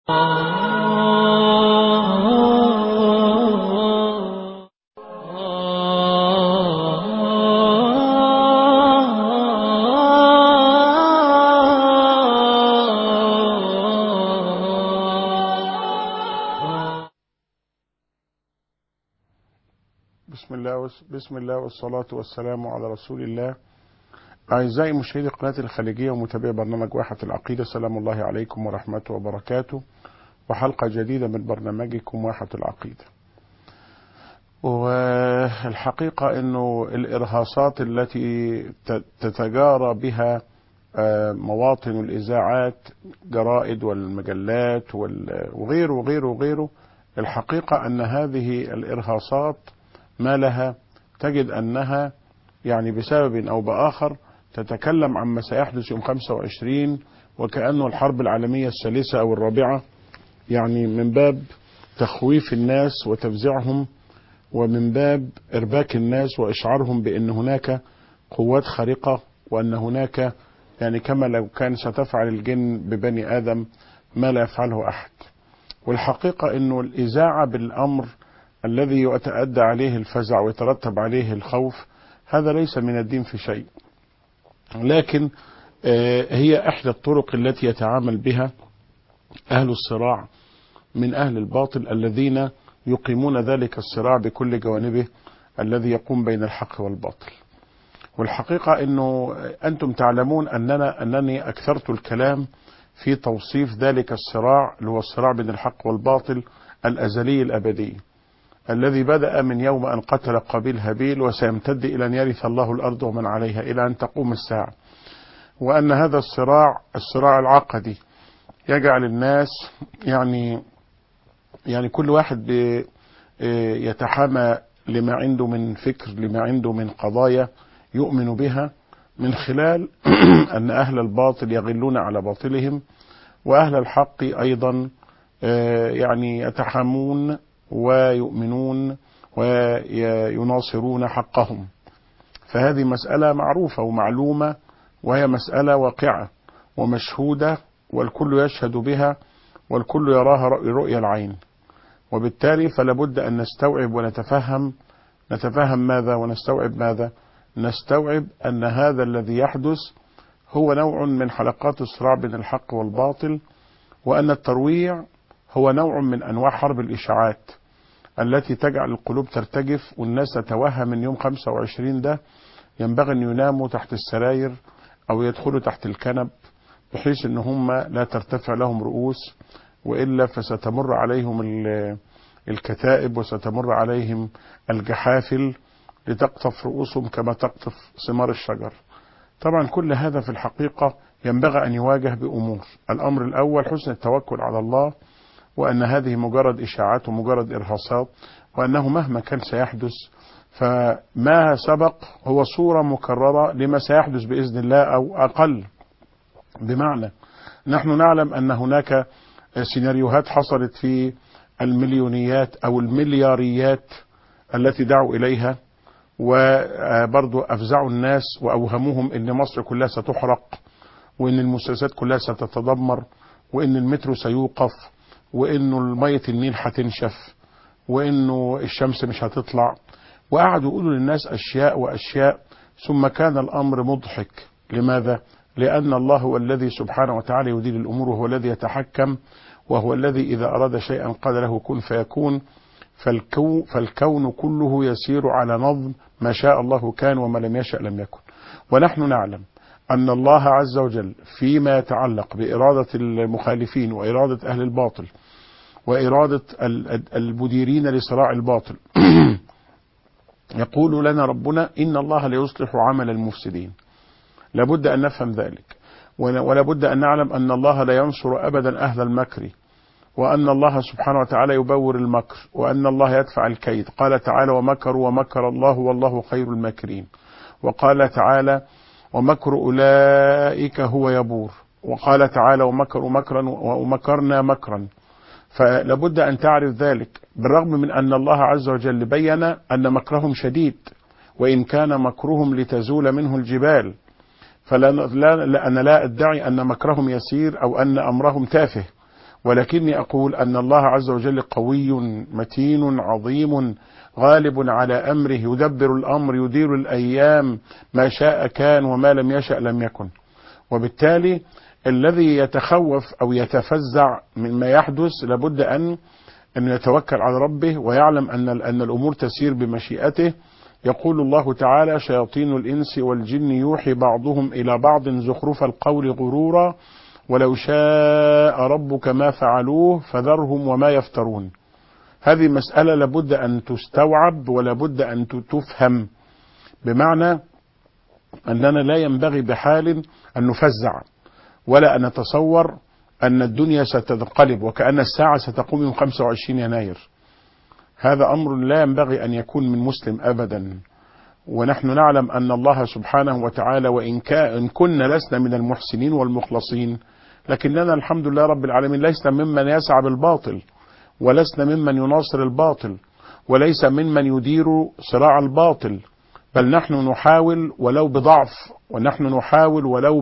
بسم الله والصلاة والسلام على رسول الله. أعزائي مشاهدي قناة الخليجية ومتابعي برنامج واحة العقيدة، سلام الله عليكم ورحمته وبركاته، وحلقة جديدة من برنامجكم واحة العقيدة. والحقيقة أنه الإرهاصات التي تتجارى بها مواطن الإذاعات، جرائد والمجلات وغيره وغيره وغيره، الحقيقة أن هذه الإرهاصات ما لها تجد أنها يعني بسبب أو بآخر تتكلم عما سيحدث يوم 25 وكأنه الحرب العالمية الثالثة أو الرابعة، يعني من باب تخويف الناس وتفزيعهم، ومن باب إرباك الناس وإشعارهم بأن هناك قوات خارقة، وأن هناك يعني كما لو كان ستفعل الجن ببني آدم ما لا يفعله أحد. والحقيقة أنه الإذاعة بالأمر الذي يتأدى عليه الفزع ويترتب عليه الخوف هذا ليس من الدين في شيء، لكن هي إحدى الطرق التي يتعامل بها أهل الصراع من أهل الباطل الذين يقيمون ذلك الصراع بكل جوانبه الذي يقوم بين الحق والباطل. والحقيقة أنه أنتم تعلمون أنني أكثرت الكلام في توصيف ذلك الصراع اللي هو الصراع بين الحق والباطل الأزلي الأبدي الذي بدأ من يوم أن قتل قابيل هابيل وسيمتد إلى أن يرث الله الأرض ومن عليها إلى أن تقوم الساعة. وأن هذا الصراع العقدي يجعل الناس يعني كل واحد يتحامى لما عنده من فكر، لما عنده من قضايا يؤمن بها، من خلال أن أهل الباطل يغلون على باطلهم وأهل الحق أيضا يعني يتحامون ويؤمنون ويناصرون حقهم. فهذه مسألة معروفة ومعلومة، وهي مسألة واقعة ومشهودة والكل يشهد بها والكل يراها رؤية العين. وبالتالي فلا بد أن نستوعب ونتفهم ماذا ونستوعب ماذا؟ نستوعب أن هذا الذي يحدث هو نوع من حلقات الصراع بين الحق والباطل، وأن الترويع هو نوع من أنواع حرب الإشاعات التي تجعل القلوب ترتجف والناس تتوهم من يوم 25 ده ينبغي أن يناموا تحت السراير أو يدخلوا تحت الكنب، بحيث أن هم لا ترتفع لهم رؤوس، وإلا فستمر عليهم الكتائب وستمر عليهم الجحافل لتقطف رؤوسهم كما تقطف ثمار الشجر. طبعا كل هذا في الحقيقة ينبغي أن يواجه بأمور. الأمر الأول حسن التوكل على الله، وأن هذه مجرد إشاعات ومجرد إرهاصات، وأنه مهما كان سيحدث فما سبق هو صورة مكررة لما سيحدث بإذن الله أو أقل. بمعنى نحن نعلم أن هناك سيناريوهات حصلت في المليونيات أو الملياريات التي دعوا إليها، وبرضو أفزعوا الناس وأوهموهم أن مصر كلها ستحرق، وأن المؤسسات كلها ستتدمر، وأن المترو سيوقف، وأنه مية النيل هتنشف، وأنه الشمس مش هتطلع، وقعدوا يقولوا للناس أشياء وأشياء. ثم كان الأمر مضحك. لماذا؟ لأن الله هو الذي سبحانه وتعالى يدير الأمور، وهو الذي يتحكم، وهو الذي إذا أراد شيئا قال له كن فيكون. فالكون كله يسير على نظم ما شاء الله كان وما لم يشأ لم يكن. ونحن نعلم أن الله عز وجل فيما يتعلق بإرادة المخالفين وإرادة أهل الباطل وإرادة المديرين لصراع الباطل يقول لنا ربنا إن الله ليصلح عمل المفسدين. لابد أن نفهم ذلك، ولابد أن نعلم أن الله لا ينصر أبدا أهل المكر، وأن الله سبحانه وتعالى يبور المكر، وأن الله يدفع الكيد. قال تعالى ومكروا ومكر الله والله خير الماكرين. وقال تعالى ومكر أولئك هو يبور. وقال تعالى ومكروا مكرا ومكرنا مكرا. فلابد أن تعرف ذلك، بالرغم من أن الله عز وجل بين أن مكرهم شديد، وإن كان مكرهم لتزول منه الجبال. أنا لا أدعي أن مكرهم يسير أو أن أمرهم تافه، ولكني أقول أن الله عز وجل قوي متين عظيم غالب على أمره، يدبر الأمر، يدير الأيام، ما شاء كان وما لم يشأ لم يكن. وبالتالي الذي يتخوف أو يتفزع مما يحدث لابد أن يتوكل على ربه ويعلم أن الأمور تسير بمشيئته. يقول الله تعالى: شياطين الإنس والجن يوحي بعضهم إلى بعض زخرف القول غرورا ولو شاء ربك ما فعلوه فذرهم وما يفترون. هذه مسألة لابد أن تستوعب ولابد أن تفهم، بمعنى أننا لا ينبغي بحال أن نفزع ولا أن نتصور أن الدنيا ستنقلب وكأن الساعة ستقوم يوم 25 يناير. هذا أمر لا ينبغي أن يكون من مسلم أبدا. ونحن نعلم أن الله سبحانه وتعالى وإن كنا لسنا من المحسنين والمخلصين، لكننا الحمد لله رب العالمين لسنا ممن يسعى بالباطل، ولسنا ممن يناصر الباطل، وليس ممن يدير صراع الباطل، بل نحن نحاول ولو بضعف، ونحن نحاول ولو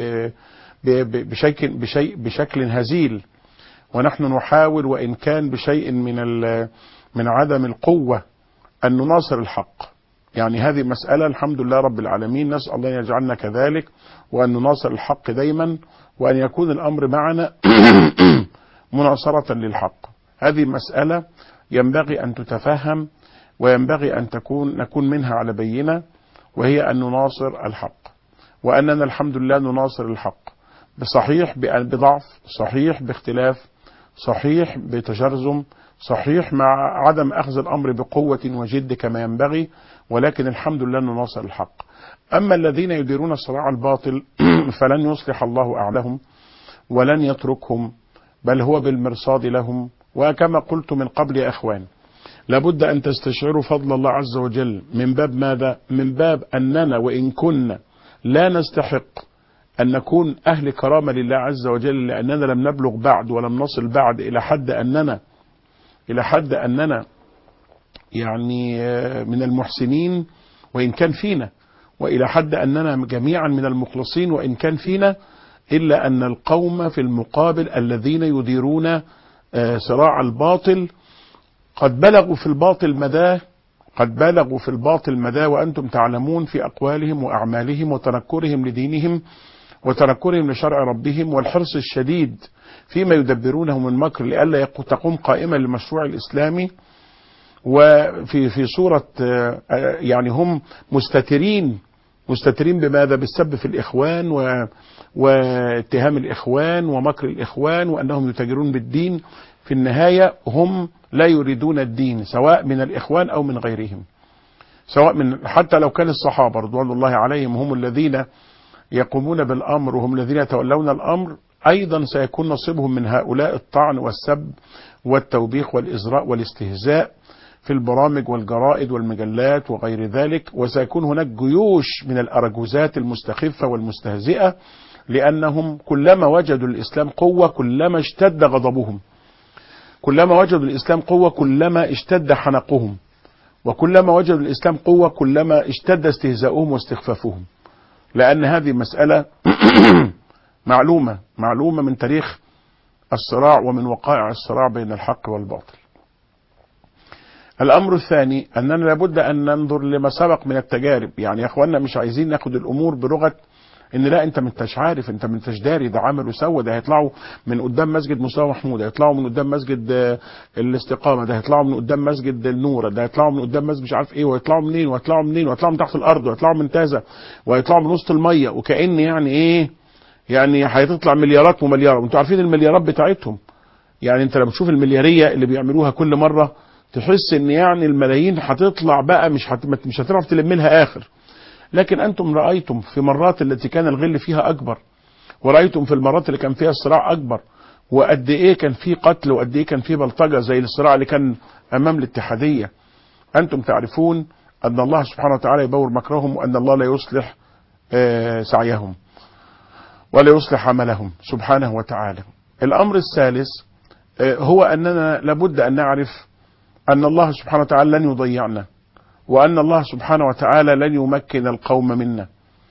بشكل هزيل، ونحن نحاول وإن كان بشيء من عدم القوة أن نناصر الحق. يعني هذه مسألة الحمد لله رب العالمين، نسأل الله أن يجعلنا كذلك وأن نناصر الحق دايما، وأن يكون الأمر معنا مناصرة للحق. هذه مسألة ينبغي أن تتفهم وينبغي أن نكون منها على بينة، وهي أن نناصر الحق، وأننا الحمد لله نناصر الحق، بصحيح بضعف، صحيح باختلاف، صحيح بتجرذم، صحيح مع عدم أخذ الأمر بقوة وجد كما ينبغي، ولكن الحمد لله نناصر الحق. أما الذين يديرون صراع الباطل فلن يصلح الله أعلهم ولن يتركهم، بل هو بالمرصاد لهم. وكما قلت من قبل يا أخوان، لابد أن تستشعروا فضل الله عز وجل. من باب ماذا؟ من باب أننا وإن كنا لا نستحق أن نكون أهل كرامة لله عز وجل، لأننا لم نبلغ بعد ولم نصل بعد إلى حد أننا يعني من المحسنين وإن كان فينا، وإلى حد أننا جميعا من المخلصين وإن كان فينا، إلا أن القوم في المقابل الذين يديرون صراع الباطل قد بلغوا في الباطل مداه، وأنتم تعلمون في أقوالهم وأعمالهم وتنكرهم لدينهم وتنكرهم لشرع ربهم، والحرص الشديد فيما يدبرونه من مكر لئلا تقوم قائمة للمشروع الإسلامي. وفي صورة يعني هم مستترين بماذا؟ بالسب في الإخوان واتهام الإخوان ومكر الإخوان وأنهم يتاجرون بالدين. في النهاية هم لا يريدون الدين، سواء من الإخوان أو من غيرهم، حتى لو كان الصحابة رضوان الله عليهم هم الذين يقومون بالأمر وهم الذين يتولون الأمر، أيضا سيكون نصيبهم من هؤلاء الطعن والسب والتوبيخ والإزراء والاستهزاء في البرامج والجرائد والمجلات وغير ذلك. وسيكون هناك جيوش من الأرجوزات المستخفة والمستهزئة، لأنهم كلما وجدوا الإسلام قوة كلما اشتد غضبهم، كلما وجدوا الإسلام قوة كلما اشتد حنقهم، وكلما وجدوا الإسلام قوة كلما اشتد استهزاؤهم واستخفافهم. لأن هذه مسألة معلومة من تاريخ الصراع ومن وقائع الصراع بين الحق والباطل. الأمر الثاني أننا لابد أن ننظر لما سبق من التجارب. يعني يا أخوانا مش عايزين ناخد الأمور بلغة إن لا أنت منتش عارف، أنت منتش داري، ده عمل وسوى، ده هيطلعوا من قدام مسجد مصطفى محمود، ده هيطلعوا من قدام مسجد الاستقامة، ده هيطلعوا من قدام مسجد النور، ده هيطلعوا من قدام مسجد مش عارف إيه، وهيطلعوا منين وهيطلعوا من تحت الأرض، وهيطلعوا من تازة، وهيطلعوا من وسط المية، وكأن يعني إيه، يعني هيتطلع مليارات ومليارات. وأنتوا عارفين المليارات بتاعتهم، يعني أنت لما تشوف المليارية اللي بيعملوها كل مرة تحس إن يعني الملايين هتطلع بقى مش هتعرف تلم لها آخر. لكن أنتم رأيتم في مرات التي كان الغل فيها أكبر، ورأيتم في المرات اللي كان فيها الصراع أكبر، وقد إيه كان فيه قتل وقد إيه كان فيه بلطجة، زي الصراع اللي كان أمام الاتحادية. أنتم تعرفون أن الله سبحانه وتعالى يبور مكرهم، وأن الله لا يصلح سعيهم ولا يصلح عملهم سبحانه وتعالى. الأمر الثالث هو أننا لابد أن نعرف أن الله سبحانه وتعالى لن يضيعنا، وأن الله سبحانه وتعالى لن يمكن القوم منا،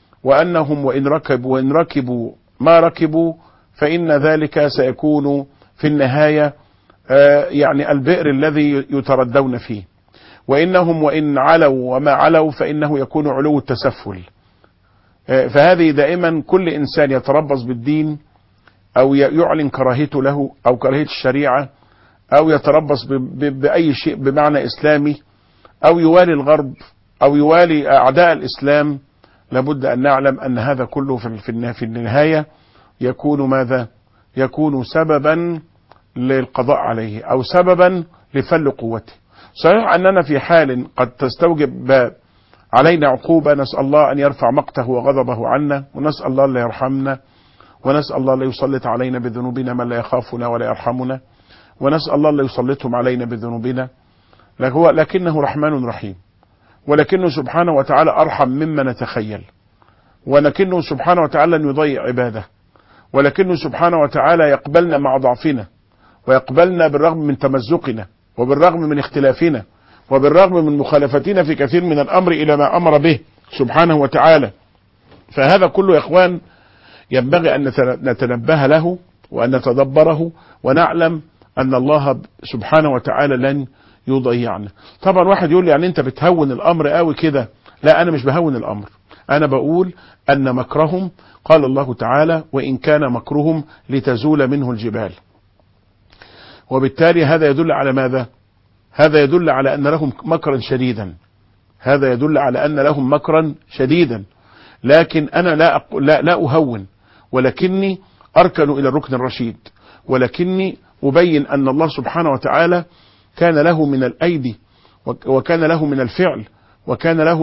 وأنهم وإن ركبوا ما ركبوا فإن ذلك سيكون في النهاية يعني البئر الذي يتردون فيه. وإنهم وإن علوا وما علوا فإنه يكون علو التسفل. فهذه دائما كل إنسان يتربص بالدين أو يعلن كراهيته له أو كراهية الشريعة أو يتربص بأي شيء بمعنى إسلامي أو يوالي الغرب أو يوالي أعداء الإسلام، لابد أن نعلم أن هذا كله في النهاية يكون ماذا؟ يكون سببا للقضاء عليه أو سببا لفل قوته. صحيح أننا في حال قد تستوجب علينا عقوبة، نسأل الله أن يرفع مقته وغضبه عنا، ونسأل الله لا يرحمنا، ونسأل الله لا يسلط علينا بذنوبنا من لا يخافنا ولا يرحمنا، ونسأل الله لا يسلطهم علينا بذنوبنا، لكنه رحمن رحيم، ولكنه سبحانه وتعالى أرحم مما نتخيل، ولكنه سبحانه وتعالى لن يضيع عباده، ولكنه سبحانه وتعالى يقبلنا مع ضعفنا، ويقبلنا بالرغم من تمزقنا، وبالرغم من اختلافنا، وبالرغم من مخالفتنا في كثير من الأمر إلى ما أمر به سبحانه وتعالى. فهذا كله يا إخوان ينبغي أن نتنبه له وأن نتدبره ونعلم أن الله سبحانه وتعالى لن يضيعنا. طبعا واحد يقول لي يعني أنت بتهون الأمر قوي كده. لا، أنا مش بهون الأمر، أنا بقول أن مكرهم قال الله تعالى وإن كان مكرهم لتزول منه الجبال. وبالتالي هذا يدل على ماذا؟ هذا يدل على أن لهم مكرا شديدا، هذا يدل على أن لهم مكرا شديدا. لكن أنا لا أهون، ولكني أركن إلى الركن الرشيد، ولكني أبين أن الله سبحانه وتعالى كان له من الأيدي، وكان له من الفعل، وكان له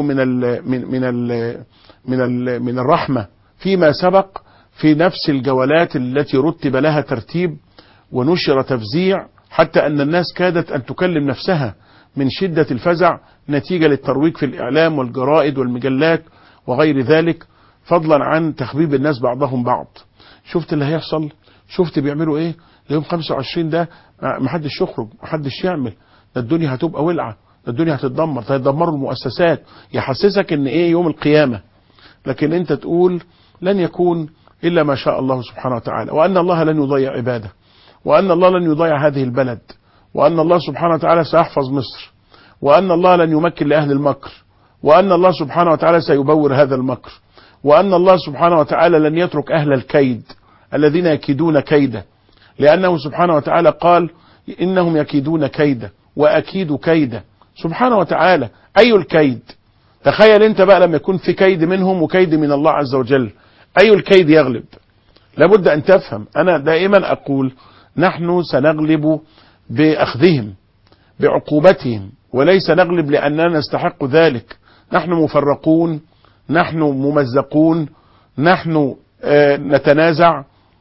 من الرحمة فيما سبق في نفس الجولات التي رتب لها ترتيب ونشر تفزيع، حتى أن الناس كادت أن تكلم نفسها من شدة الفزع نتيجة للترويج في الإعلام والجرائد والمجلات وغير ذلك، فضلا عن تخبيب الناس بعضهم بعض. شفت اللي هيحصل؟ شفت بيعملوا ايه؟ يوم 25 ده محدش يخرج، محدش يعمل، ده الدنيا هتبقى ولعة، ده الدنيا هتتدمر، ده هيدمروا المؤسسات، يحسسك ان ايه يوم القيامة. لكن انت تقول لن يكون الا ما شاء الله سبحانه وتعالى، وان الله لن يضيع عباده، وان الله لن يضيع هذه البلد، وان الله سبحانه وتعالى سيحفظ مصر، وان الله لن يمكن لأهل المكر، وان الله سبحانه وتعالى سيبور هذا المكر، وان الله سبحانه وتعالى لن يترك أهل الكيد الذين يكيدون كيدا، لأنه سبحانه وتعالى قال إنهم يكيدون كيدا وأكيد كيدا. سبحانه وتعالى أي الكيد؟ تخيل أنت بقى لما يكون في كيد منهم وكيد من الله عز وجل، أي الكيد يغلب؟ لابد أن تفهم. أنا دائما أقول نحن سنغلب بأخذهم بعقوبتهم، وليس نغلب لأننا نستحق ذلك. نحن مفرقون، نحن ممزقون، نحن نتنازع،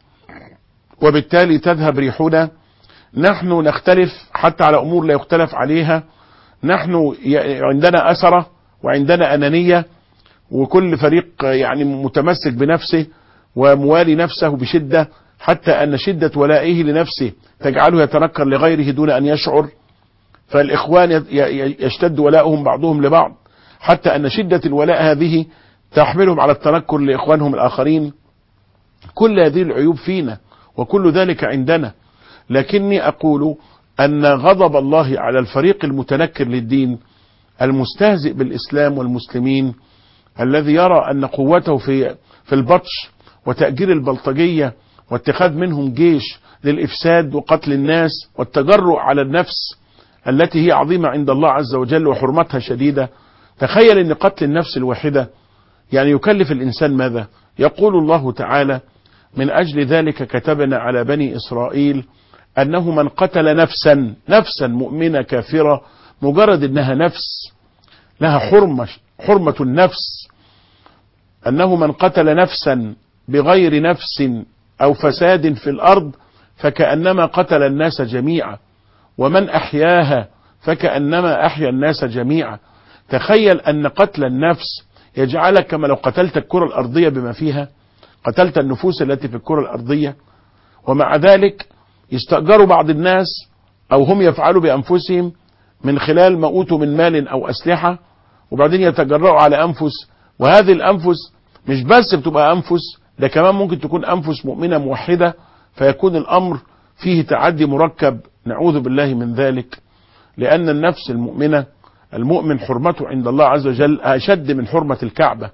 وبالتالي تذهب ريحنا، نحن نختلف حتى على أمور لا يختلف عليها، نحن عندنا أسرة وعندنا أنانية، وكل فريق يعني متمسك بنفسه وموالي نفسه بشدة، حتى أن شدة ولائه لنفسه تجعله يتنكر لغيره دون أن يشعر. فالإخوان يشتد ولاؤهم بعضهم لبعض، حتى أن شدة الولاء هذه تحملهم على التنكر لإخوانهم الآخرين. كل هذه العيوب فينا وكل ذلك عندنا، لكني أقول أن غضب الله على الفريق المتنكر للدين المستهزئ بالإسلام والمسلمين، الذي يرى أن قوته في البطش وتأجير البلطجية واتخاذ منهم جيش للإفساد وقتل الناس والتجرؤ على النفس التي هي عظيمة عند الله عز وجل وحرمتها شديدة. تخيل أن قتل النفس الواحدة يعني يكلف الإنسان ماذا؟ يقول الله تعالى من أجل ذلك كتبنا على بني إسرائيل أنه من قتل نفسا مؤمنة كافرة، مجرد أنها نفس لها حرمة النفس، أنه من قتل نفسا بغير نفس أو فساد في الأرض فكأنما قتل الناس جميعا، ومن أحياها فكأنما أحيا الناس جميعا. تخيل أن قتل النفس يجعلك كما لو قتلت الكرة الأرضية بما فيها، قتلت النفوس التي في الكرة الأرضية. ومع ذلك يستأجروا بعض الناس أو هم يفعلوا بأنفسهم من خلال ما أوتوا من مال أو أسلحة، وبعدين يتجرؤوا على أنفس، وهذه الأنفس مش بس بتبقى أنفس، ده كمان ممكن تكون أنفس مؤمنة موحدة، فيكون الأمر فيه تعدي مركب، نعوذ بالله من ذلك، لأن النفس المؤمنة، المؤمن حرمته عند الله عز وجل أشد من حرمة الكعبة.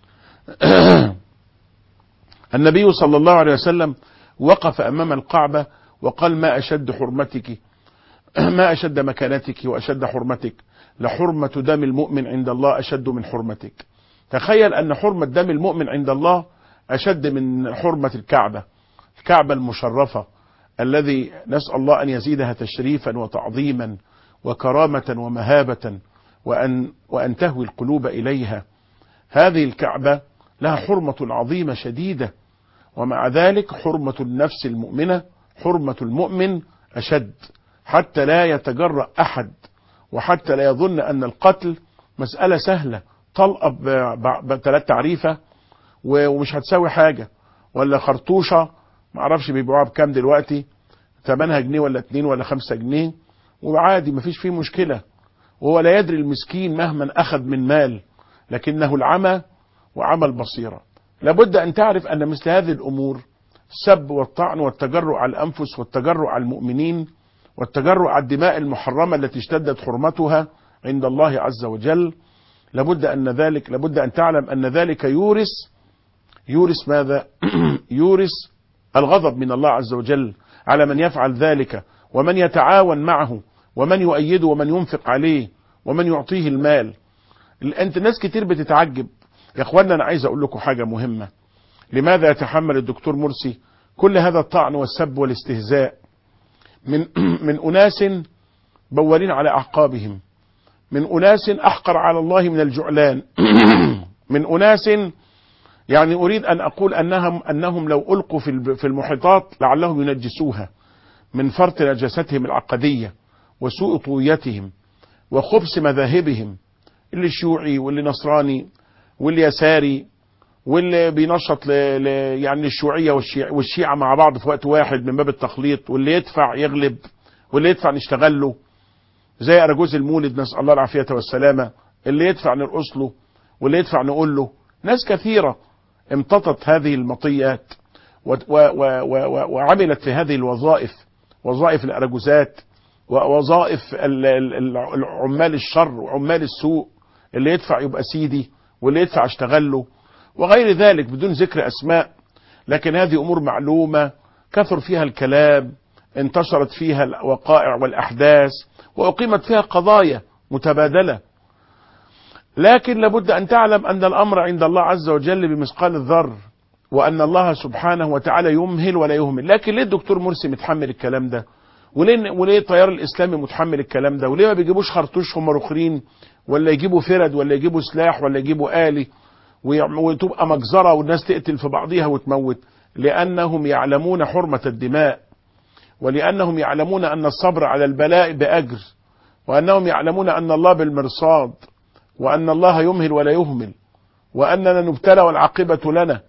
النبي صلى الله عليه وسلم وقف أمام الكعبة وقال: ما أشد حرمتك، ما أشد مكانتك وأشد حرمتك، لحرمة دم المؤمن عند الله أشد من حرمتك. تخيل أن حرمة دم المؤمن عند الله أشد من حرمة الكعبة، الكعبة المشرفة الذي نسأل الله أن يزيدها تشريفا وتعظيما وكرامة ومهابة، وأن تهوي القلوب إليها. هذه الكعبة لها حرمة عظيمة شديدة، ومع ذلك حرمة النفس المؤمنة، حرمة المؤمن أشد، حتى لا يتجرأ أحد، وحتى لا يظن أن القتل مسألة سهلة، طلقة بثلاث تعريفة ومش هتساوي حاجة، ولا خرطوشة معرفش بيبيعوها بكام دلوقتي، ثمنها جنيه ولا 2 ولا 5 جنيه، وعادي مفيش فيه مشكلة، وهو لا يدري المسكين مهما أخذ من مال، لكنه العمى وعمى البصيرة. لابد أن تعرف أن مثل هذه الأمور، السب والطعن والتجرؤ على الأنفس والتجرؤ على المؤمنين والتجرؤ على الدماء المحرمة التي اشتدت حرمتها عند الله عز وجل، لابد أن تعلم أن ذلك يورث ماذا؟ يورث الغضب من الله عز وجل على من يفعل ذلك، ومن يتعاون معه، ومن يؤيده، ومن ينفق عليه، ومن يعطيه المال. انت ناس كتير بتتعجب يا اخوانا. انا عايز اقول لكم حاجة مهمة: لماذا يتحمل الدكتور مرسي كل هذا الطعن والسب والاستهزاء من أناس بوالين على أعقابهم، من أناس أحقر على الله من الجعلان، من أناس يعني أريد أن أقول أنهم لو ألقوا في المحيطات لعلهم ينجسوها من فرط نجاستهم العقدية وسوء طويتهم وخبث مذاهبهم، اللي شيوعي واللي نصراني واللي يساري واللي بينشط يعني الشيوعية والشيعة مع بعض في وقت واحد من باب التخليط، واللي يدفع يغلب واللي يدفع نشتغل له زي أرجوز المولد، نسأل الله العافية والسلامة، اللي يدفع نرقص له واللي يدفع نقول له. ناس كثيرة امتطت هذه المطيات وعملت في هذه الوظائف، وظائف الأرجوزات ووظائف عمال الشر وعمال السوء، اللي يدفع يبقى سيدي واللي يدفع اشتغل له وغير ذلك بدون ذكر أسماء. لكن هذه أمور معلومة، كثر فيها الكلام، انتشرت فيها الوقائع والأحداث، وأقيمت فيها قضايا متبادلة. لكن لابد أن تعلم أن الأمر عند الله عز وجل بمثقال الذر، وأن الله سبحانه وتعالى يمهل ولا يهمل. لكن ليه الدكتور مرسي متحمل الكلام ده؟ وليه التيار الإسلامي متحمل الكلام ده؟ وليه ما بيجيبوش خرطوش هم رخرين، ولا يجيبوا فرد، ولا يجيبوا سلاح، ولا يجيبوا آلي وتبقى مجزرة والناس تقتل في بعضها وتموت؟ لأنهم يعلمون حرمة الدماء، ولأنهم يعلمون أن الصبر على البلاء بأجر، وأنهم يعلمون أن الله بالمرصاد، وأن الله يمهل ولا يهمل، وأننا نبتلى والعاقبة لنا،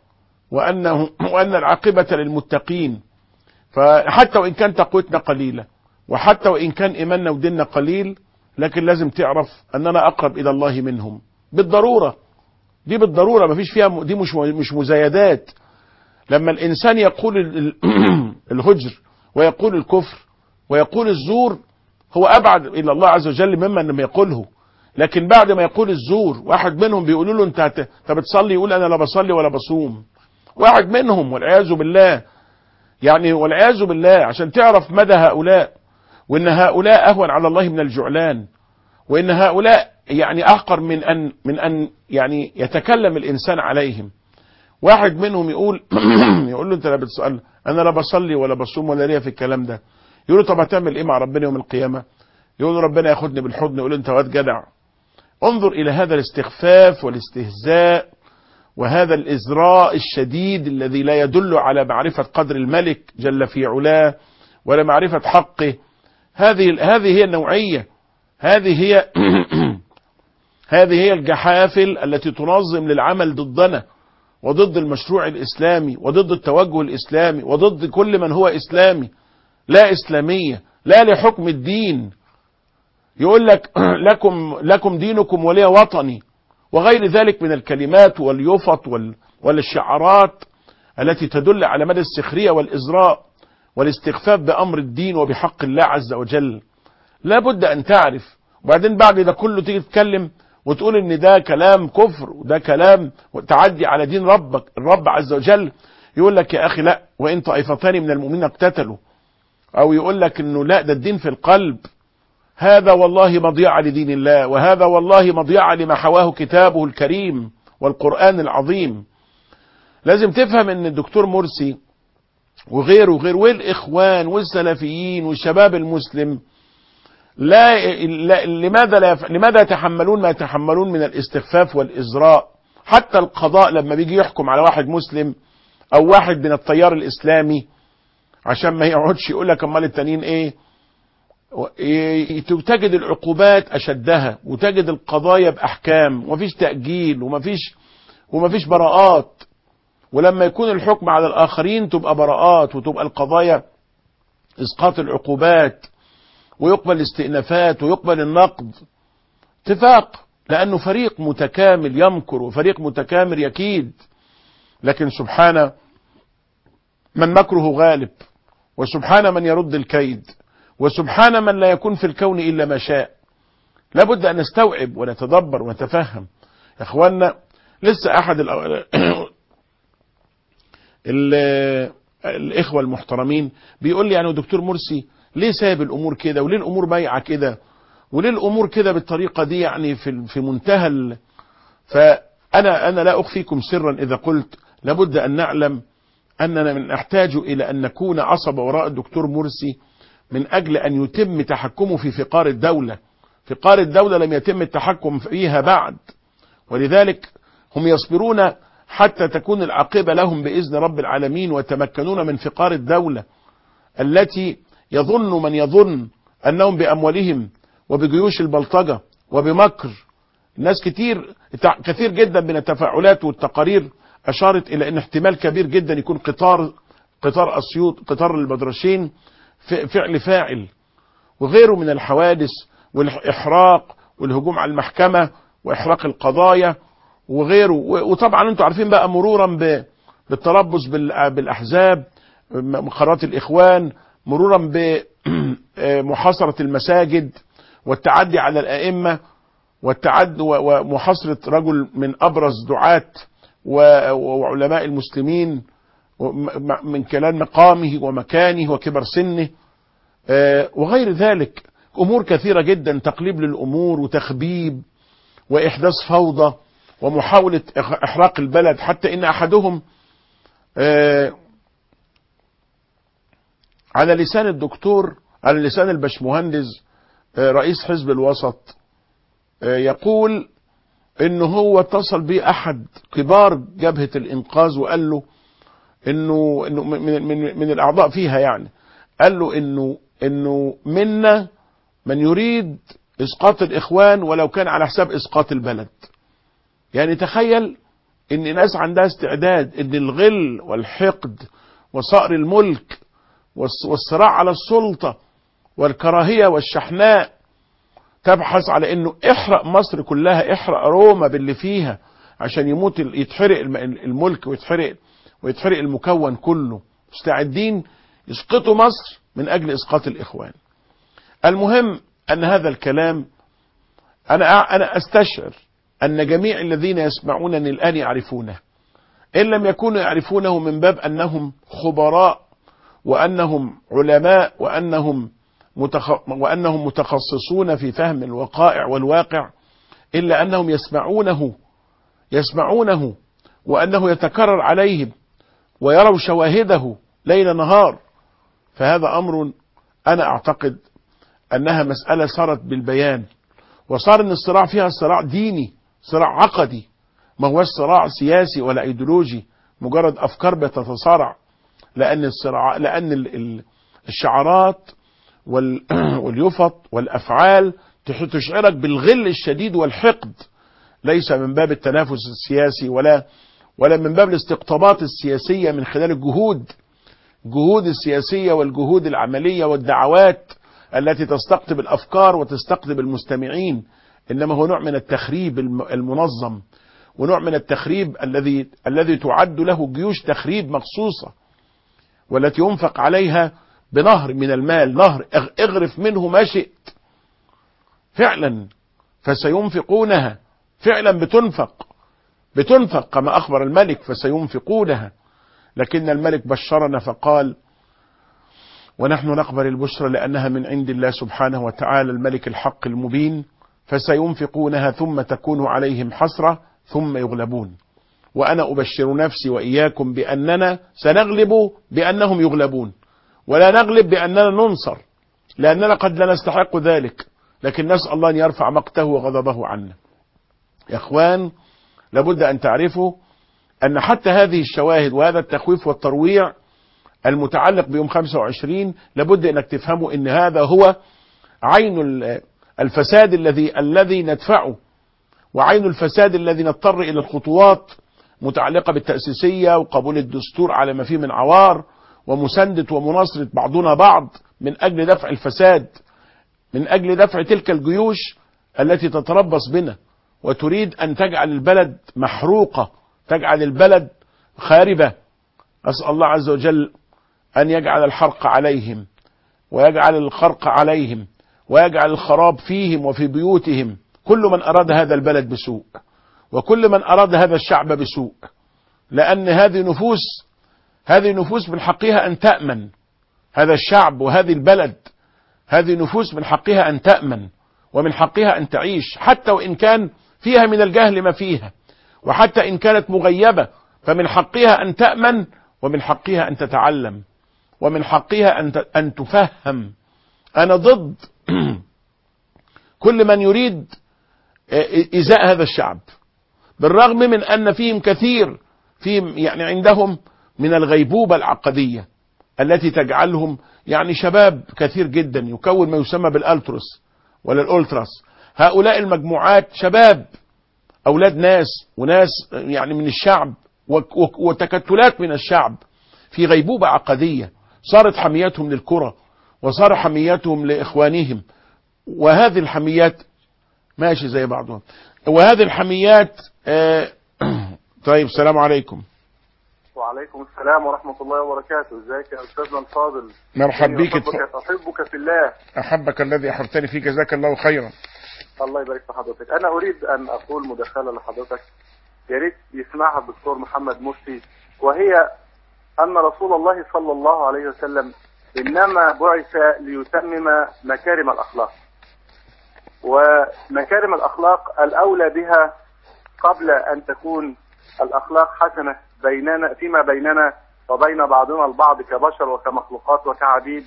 وأن العاقبة للمتقين. فحتى وإن كان تقوتنا قليلة، وحتى وإن كان إيماننا وديننا قليل، لكن لازم تعرف أننا أقرب إلى الله منهم بالضرورة. دي بالضرورة، ما فيش فيها، دي مش مزايدات. لما الإنسان يقول الهجر ويقول الكفر ويقول الزور، هو أبعد إلى الله عز وجل ممن يقوله. لكن بعد ما يقول الزور، واحد منهم بيقولوا له أنت بتصلي، يقول أنا لا بصلي ولا بصوم. واحد منهم والعياذ بالله، يعني والعياذ بالله، عشان تعرف مدى هؤلاء، وإن هؤلاء أهون على الله من الجعلان، وإن هؤلاء يعني أحقر من أن يعني يتكلم الإنسان عليهم. واحد منهم يقول له أنت لا بتصلي، أنا لا بصلي ولا بصوم ولا ليا في الكلام ده. يقول له طب هتعمل إيه مع ربنا يوم القيامة؟ يقول له ربنا ياخدني بالحضن، يقول له أنت واد جدع. انظر إلى هذا الاستخفاف والاستهزاء وهذا الإزراء الشديد الذي لا يدل على معرفة قدر الملك جل في علاه ولا معرفة حقه. هذه هي النوعية، هذه هي الجحافل التي تنظم للعمل ضدنا وضد المشروع الإسلامي وضد التوجه الإسلامي وضد كل من هو إسلامي. لا إسلامية، لا لحكم الدين. يقول لك لكم دينكم ولي وطني، وغير ذلك من الكلمات واليفط والشعارات التي تدل على مدى السخرية والإزراء والاستخفاف بأمر الدين وبحق الله عز وجل. لا بد أن تعرف. وبعدين بعد ده كله تيجي تتكلم وتقول ان ده كلام كفر وده كلام تعدي على دين ربك الرب عز وجل. يقول لك يا اخي لا، وان طائفتان من المؤمنين اقتتلوا، او يقول لك انه لا ده الدين في القلب. هذا والله مضيعة لدين الله، وهذا والله مضيعة لما حواه كتابه الكريم والقرآن العظيم. لازم تفهم ان الدكتور مرسي وغيره والإخوان والسلفيين والشباب المسلم لماذا يتحملون ما يتحملون من الاستخفاف والإزراء؟ حتى القضاء لما بيجي يحكم على واحد مسلم أو واحد من التيار الإسلامي عشان ما يقعدش يقول لك امال التانيين ايه، تجد العقوبات أشدها، وتجد القضايا بأحكام، ومفيش تأجيل، ومفيش براءات. ولما يكون الحكم على الآخرين تبقى براءات، وتبقى القضايا إسقاط العقوبات، ويقبل الاستئنافات، ويقبل النقد. اتفاق، لأنه فريق متكامل يمكر وفريق متكامل يكيد. لكن سبحان من مكره غالب، وسبحان من يرد الكيد، وسبحان من لا يكون في الكون إلا ما شاء. لابد أن نستوعب ونتدبر ونتفهم يا أخوانا. لسه أحد الإخوة المحترمين بيقول لي يعني دكتور مرسي ليه سايب الأمور كده، وليه الأمور بايعة كده، وليه الأمور كده بالطريقة دي، يعني في منتهى فأنا لا أخفيكم سرا إذا قلت لابد أن نعلم أننا نحتاج إلى أن نكون عصبة وراء الدكتور مرسي من أجل أن يتم تحكمه في فقار الدولة. فقار الدولة لم يتم التحكم فيها بعد، ولذلك هم يصبرون حتى تكون العاقبة لهم بإذن رب العالمين، ويتمكنون من فقار الدولة التي يظن من يظن أنهم بأموالهم وبجيوش البلطجة وبمكر. الناس كثير جدا من التفاعلات والتقارير أشارت إلى أن احتمال كبير جدا يكون قطار أسيوط، قطار البدرشين فعل فاعل، وغيره من الحوادث والإحراق والهجوم على المحكمة وإحراق القضايا وغيره. وطبعا انتم عارفين بقى مرورا بالتربص بالأحزاب، قرارات الإخوان، مرورا بمحاصرة المساجد والتعدي على الأئمة ومحاصرة رجل من أبرز دعاة وعلماء المسلمين من خلال مقامه ومكانه وكبر سنه وغير ذلك. أمور كثيرة جدا، تقليب للأمور وتخبيب وإحداث فوضى ومحاولة إحراق البلد، حتى إن أحدهم على لسان الدكتور، على لسان البشمهندس رئيس حزب الوسط، يقول إنه هو اتصل به أحد كبار جبهة الإنقاذ وقال له إنه من الأعضاء فيها، يعني قال له إنه منا من يريد إسقاط الإخوان ولو كان على حساب إسقاط البلد. يعني تخيل إن ناس عندها استعداد إن الغل والحقد وصقر الملك والصراع على السلطة والكراهية والشحناء تبحث على إنه احرق مصر كلها، احرق روما باللي فيها عشان يتحرق الملك ويتحرق المكون كله. مستعدين يسقطوا مصر من أجل إسقاط الإخوان. المهم أن هذا الكلام أنا أستشعر أن جميع الذين يسمعونني الآن يعرفونه، إن لم يكونوا يعرفونه من باب أنهم خبراء وأنهم علماء وأنهم متخصصون في فهم الوقائع والواقع، إلا أنهم يسمعونه وأنه يتكرر عليهم ويروا شواهده ليل نهار. فهذا أمر أنا أعتقد أنها مسألة صارت بالبيان، وصار أن الصراع فيها صراع ديني، صراع عقدي، ما هو صراع سياسي ولا أيديولوجي مجرد أفكار بتتصارع. لأن الشعارات واليفط والأفعال تشعرك بالغل الشديد والحقد، ليس من باب التنافس السياسي ولا من باب الاستقطابات السياسية من خلال الجهود السياسية والجهود العملية والدعوات التي تستقطب الأفكار وتستقطب المستمعين. إنما هو نوع من التخريب المنظم، ونوع من التخريب الذي تعد له جيوش تخريب مخصوصة. والتي ينفق عليها بنهر من المال، نهر اغرف منه ما شئت فعلا، فسينفقونها فعلا، بتنفق كما أخبر الملك، فسينفقونها. لكن الملك بشرنا فقال: ونحن نقبل البشرى لأنها من عند الله سبحانه وتعالى الملك الحق المبين، فسينفقونها ثم تكون عليهم حسرة ثم يغلبون. وأنا أبشر نفسي وإياكم بأننا سنغلب بأنهم يغلبون، ولا نغلب بأننا ننصر، لأننا قد لا نستحق ذلك، لكن نسأل الله أن يرفع مقته وغضبه عنا. يا إخوان، لابد أن تعرفوا أن حتى هذه الشواهد وهذا التخويف والترويع المتعلق بيوم 25 لابد أنك تفهموا أن هذا هو عين الفساد الذي ندفعه، وعين الفساد الذي نضطر إلى الخطوات متعلقة بالتأسيسية وقبول الدستور على ما فيه من عوار، ومساندة ومناصرة بعضنا بعض من أجل دفع الفساد، من أجل دفع تلك الجيوش التي تتربص بنا وتريد أن تجعل البلد محروقة، تجعل البلد خاربة. أسأل الله عز وجل أن يجعل الحرق عليهم، ويجعل الخرق عليهم، ويجعل الخراب فيهم وفي بيوتهم، كل من أراد هذا البلد بسوء، وكل من أراد هذا الشعب بسوء، لأن هذه نفوس من حقها أن تأمن، هذا الشعب وهذه البلد هذه نفوس من حقها أن تأمن، ومن حقها أن تعيش، حتى وإن كان فيها من الجهل ما فيها، وحتى إن كانت مغيبة، فمن حقها أن تأمن، ومن حقها أن تتعلم، ومن حقها أن تفهم. أنا ضد كل من يريد إزاء هذا الشعب، بالرغم من أن فيهم كثير، فيهم يعني عندهم من الغيبوبة العقدية التي تجعلهم يعني شباب كثير جدا يكون ما يسمى بالألتروس ولا الأولتراس. هؤلاء المجموعات شباب، أولاد ناس وناس يعني من الشعب وتكتلات من الشعب في غيبوبة عقدية، صارت حمياتهم للكرة، وصار حمياتهم لإخوانهم، وهذه الحميات ماشي زي بعضها، وهذه الحميات طيب، السلام عليكم. وعليكم السلام ورحمة الله وبركاته. ازيك يا أستاذنا الفاضل؟ مرحبا بك. أحبك في الله. أحبك الذي أحبتني فيه، جزاك الله خيرا. الله يبارك في حضرتك. أنا أريد أن أقول مداخلة لحضرتك يا ريت يسمعها الدكتور محمد مرسي، وهي أن رسول الله صلى الله عليه وسلم إنما بعث ليتمم مكارم الأخلاق، ومكارم الأخلاق الأولى بها قبل أن تكون الأخلاق حسنة بيننا فيما بيننا وبين بعضنا البعض كبشر وكمخلوقات وكعبيد.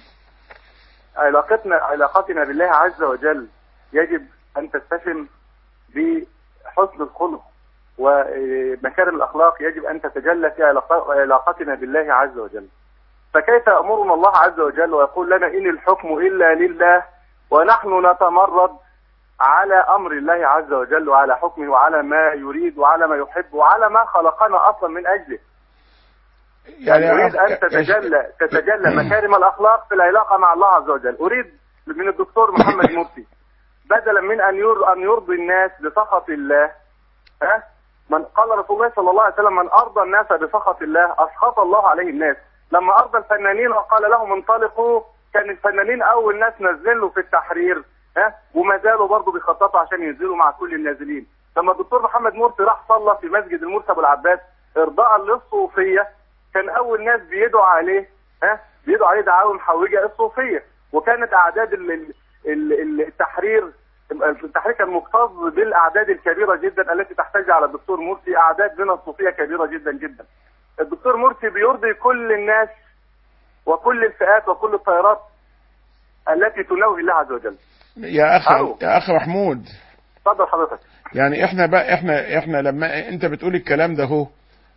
علاقتنا بالله عز وجل يجب أن تتسم بحسن الخلق، ومكارم الأخلاق يجب أن تتجلى في علاقتنا بالله عز وجل. فكيف يأمرنا الله عز وجل ويقول لنا إن الحكم إلا لله، ونحن نتمرد على أمر الله عز وجل وعلى حكمه وعلى ما يريد وعلى ما يحب وعلى ما خلقنا أصلا من أجله. يعني أريد أن تتجلى مكارم الأخلاق في العلاقة مع الله عز وجل. أريد من الدكتور محمد مرسي بدلا من أن يرضي الناس بسخط الله، من قال رسول الله صلى الله عليه وسلم: من أرضى الناس بسخط الله أسخط الله عليه الناس. لما أرضى الفنانين وقال لهم انطلقوا، كان الفنانين أول ناس نزلوا في التحرير، وما زالوا برضه بيخططوا عشان ينزلوا مع كل النازلين. لما الدكتور محمد مرسي راح صلى في مسجد المرسي أبو العباس إرضاء للصوفية، كان أول ناس بيدعوا عليه دعاوى محوجة الصوفية. وكانت أعداد التحرير كان مكتظ بالأعداد الكبيرة جدا التي تحتاج على الدكتور مرسي، أعداد من الصوفية كبيرة جدا جدا. الدكتور مرسي بيرضي كل الناس وكل الفئات وكل التيارات التي تنوي الله عز وجل. يا أخ محمود، اتفضل حضرتك. يعني احنا لما انت بتقول الكلام ده هو،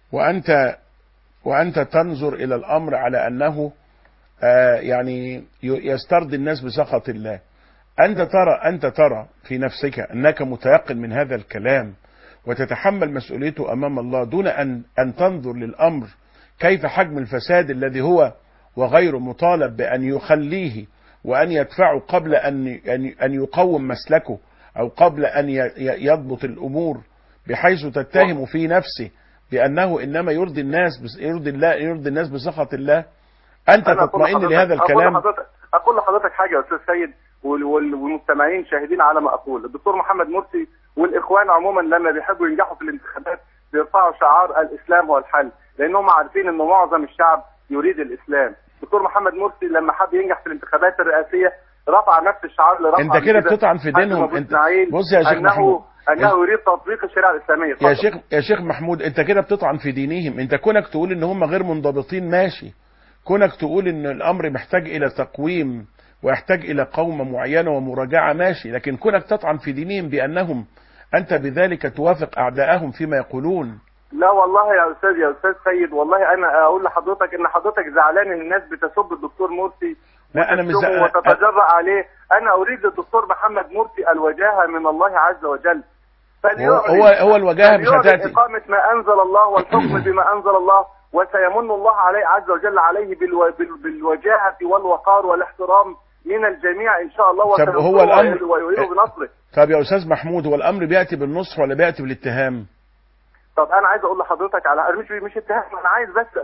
وانت تنظر الى الامر على انه يعني يسترضي الناس بسخط الله، انت ترى في نفسك انك متيقن من هذا الكلام وتتحمل مسؤوليته امام الله، دون ان تنظر للامر كيف حجم الفساد الذي هو وغيره مطالب بان يخليه وان يدفعه قبل ان يقوم مسلكه، او قبل ان يضبط الامور، بحيث تتهم في نفسه بانه انما يرضي الناس بسخط الله. أنت تطمئن لهذا الكلام؟ أقول لحضرتك حاجة يا أستاذ سيد، والمستمعين شاهدين على ما أقول. الدكتور محمد مرسي والإخوان عموما لما بيحبوا ينجحوا في الانتخابات بيرفعوا شعار الإسلام هو الحل، لأنهم عارفين إنه معظم الشعب يريد الإسلام. الدكتور محمد مرسي لما حب ينجح في الانتخابات الرئاسية رفع نفس الشعار اللي رفعه. أنت كده بتطعن في دينهم. أنت بص يا شيخ محمود، أنه يريد تطبيق الشريعة الإسلامية. يا شيخ محمود، أنت كده بتطعن في دينهم. أنت كونك تقول إن هم غير منضبطين ماشي، كونك تقول إن الأمر محتاج إلى تقويم ويحتاج إلى قومة معينة ومراجعة ماشي، لكن كونك تطعن في دينهم بأنهم أنت بذلك توافق أعداءهم فيما يقولون. لا والله يا أستاذ سيد، والله أنا أقول لحضرتك إن حضرتك زعلان إن الناس بتسب الدكتور مرسي لا أنا مش وتتجرأ عليه. أنا أريد للدكتور محمد مرسي الوجاهة من الله عز وجل. هو الوجاهة مش هتأتي إقامة ما أنزل الله والحكم بما أنزل الله، وسيمن الله عليه عز وجل عليه بالوجاهة والوقار والاحترام من الجميع إن شاء الله. هو الأمر ويريد بنصره. طب يا أستاذ محمود، هو الأمر بيأتي بالنصح ولا بيأتي بالاتهام؟ طب أنا عايز أقول لحضرتك على مش اتهام، أنا عايز بس.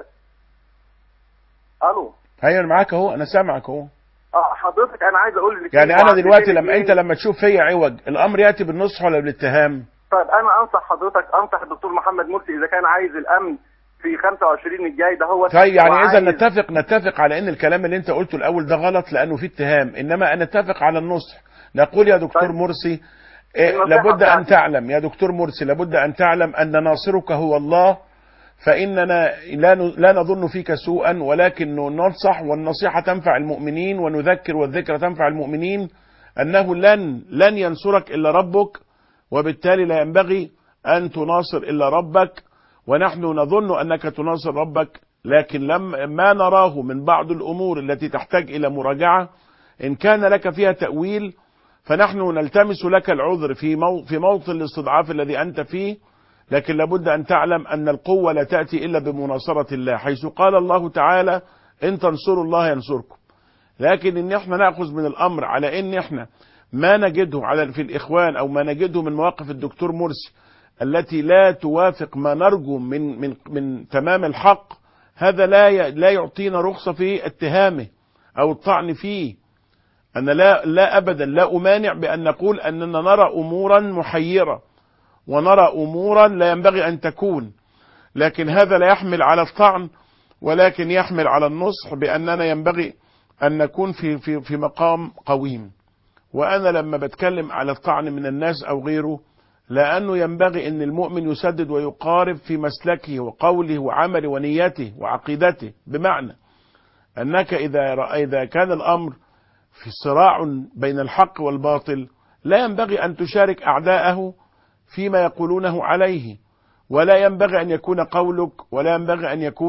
ألو. هيا معاك أهو، أنا سامعك أهو. حضرتك أنا عايز أقول لك يعني أنا دلوقتي لما تشوف فيا عوج، الأمر يأتي بالنصح ولا بالاتهام؟ طيب أنا أنصح الدكتور محمد مرسي إذا كان عايز الأمن في 25 الجاي ده هو. طيب يعني إذا نتفق على إن الكلام اللي أنت قلته الأول ده غلط لأنه فيه اتهام، إنما نتفق على النصح. نقول يا دكتور مرسي لابد أن تعلم يا دكتور مرسي، لابد أن تعلم أن ناصرك هو الله، فإننا لا نظن فيك سوءا، ولكن ننصح والنصيحة تنفع المؤمنين، ونذكر والذكر تنفع المؤمنين أنه لن ينصرك إلا ربك، وبالتالي لا ينبغي أن تناصر إلا ربك، ونحن نظن أنك تناصر ربك، لكن ما نراه من بعض الأمور التي تحتاج إلى مراجعة إن كان لك فيها تأويل فنحن نلتمس لك العذر في موطن الاستضعاف الذي أنت فيه، لكن لابد أن تعلم أن القوة لا تأتي إلا بمناصرة الله، حيث قال الله تعالى إن تنصروا الله ينصركم. لكن إن احنا نأخذ من الأمر على إن احنا ما نجده في الإخوان أو ما نجده من مواقف الدكتور مرسي التي لا توافق ما نرجو من تمام الحق، هذا لا يعطينا رخصة في اتهامه أو الطعن فيه. أنا لا أبدا لا أمانع بأن نقول أننا نرى أمورا محيرة ونرى أمورا لا ينبغي أن تكون، لكن هذا لا يحمل على الطعن، ولكن يحمل على النصح بأننا ينبغي أن نكون في مقام قويم. وأنا لما بتكلم على الطعن من الناس أو غيره، لأنه ينبغي أن المؤمن يسدد ويقارب في مسلكه وقوله وعمله ونيته وعقيدته، بمعنى أنك إذا كان الأمر في صراع بين الحق والباطل لا ينبغي أن تشارك أعداءه فيما يقولونه عليه، ولا ينبغي أن يكون قولك ولا ينبغي